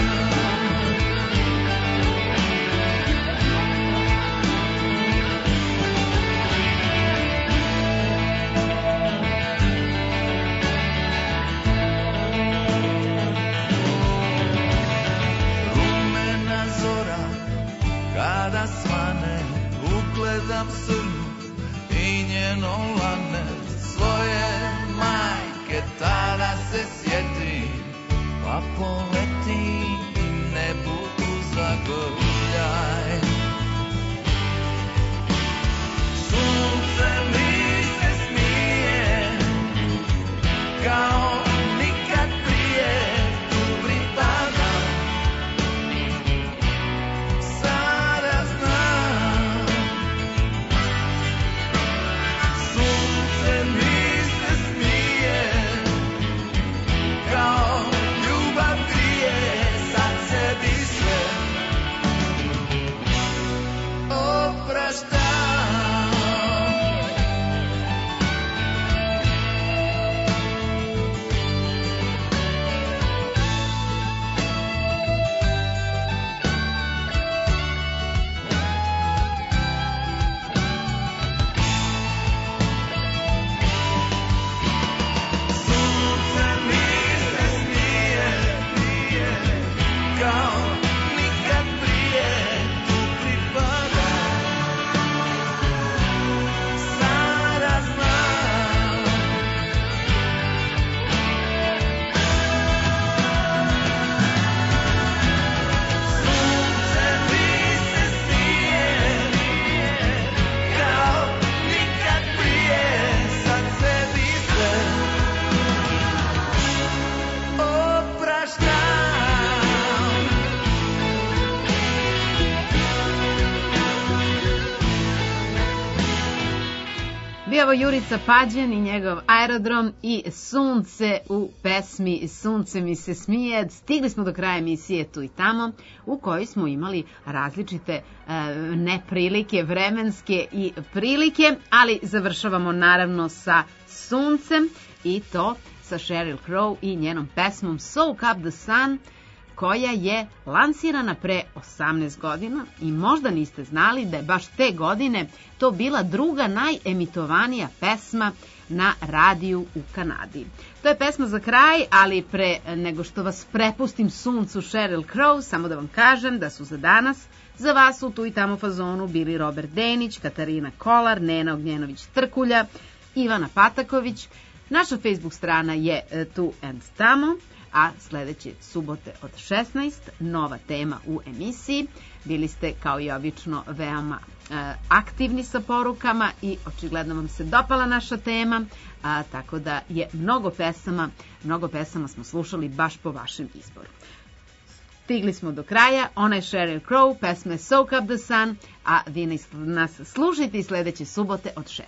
Rumena zora kada svane, ugledam srnu i njeno lane, svoje majke tada se sjetim, pa poletim i ne budu zagrljaj. Sunce mi se smije kao nikad prije, tu pripadam. Sada znam sunce mi se smije kao ljubav grije, sad sebi sve opraštam. Sunce mi se smije kao nikad prije, tu pripadam. Sada znam sunce mi se smije kao nikad prije, sad sebi sve opraštam. Bio ovo Jurica Pađen i njegov Aerodrom i Sunce u pesmi Sunce mi se smije. Stigli smo do kraja emisije Tu i tamo, u kojoj smo imali različite neprilike, vremenske i prilike, ali završavamo naravno sa Suncem i to sa Sheryl Crow i njenom pesmom Soak Up the Sun, koja je lansirana pre 18 godina i možda niste znali da je baš te godine to bila druga najemitovanija pesma na radiju u Kanadi. To je pesma za kraj, ali pre nego što vas prepustim suncu Sheryl Crow, samo da vam kažem da su za danas za vas u Tu i tamo fazonu bili Robert Denić, Katarina Kolar, Nena Ognjenović-Trkulja, Ivana Pataković. Naša Facebook strana je Tu and Tamo, a sledeće subote od 16 nova tema u emisiji. Bili ste kao i obično veoma aktivni sa porukama i očigledno vam se dopala naša tema, tako da je mnogo pesama smo slušali baš po vašem izboru. Stigli smo do kraja, ona je Sheryl Crow, pesme Soak Up the Sun, a vi nas slušajte i sledeće subote od 16.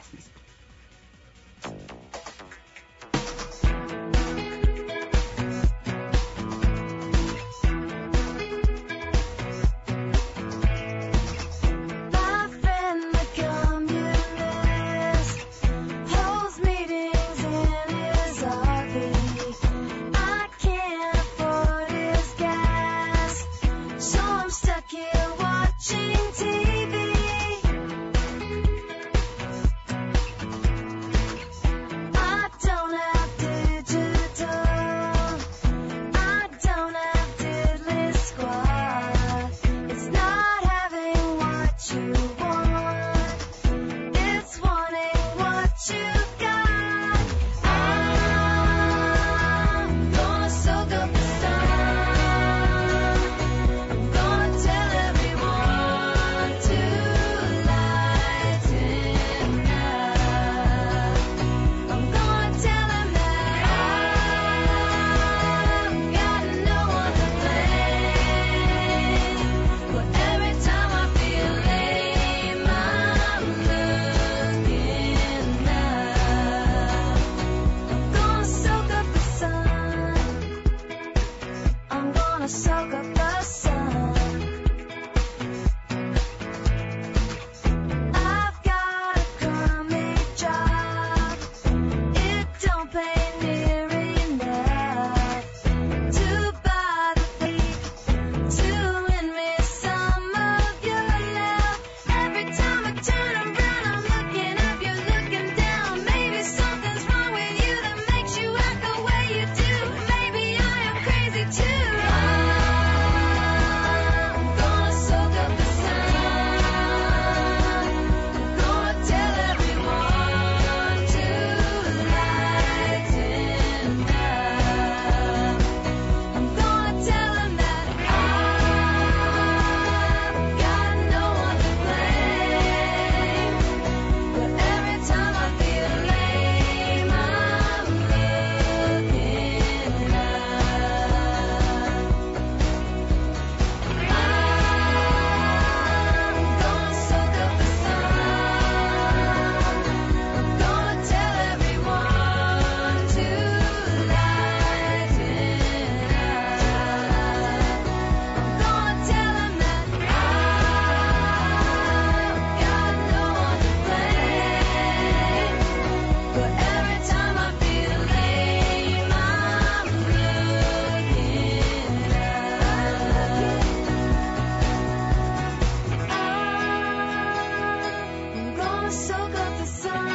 Soak up the sun.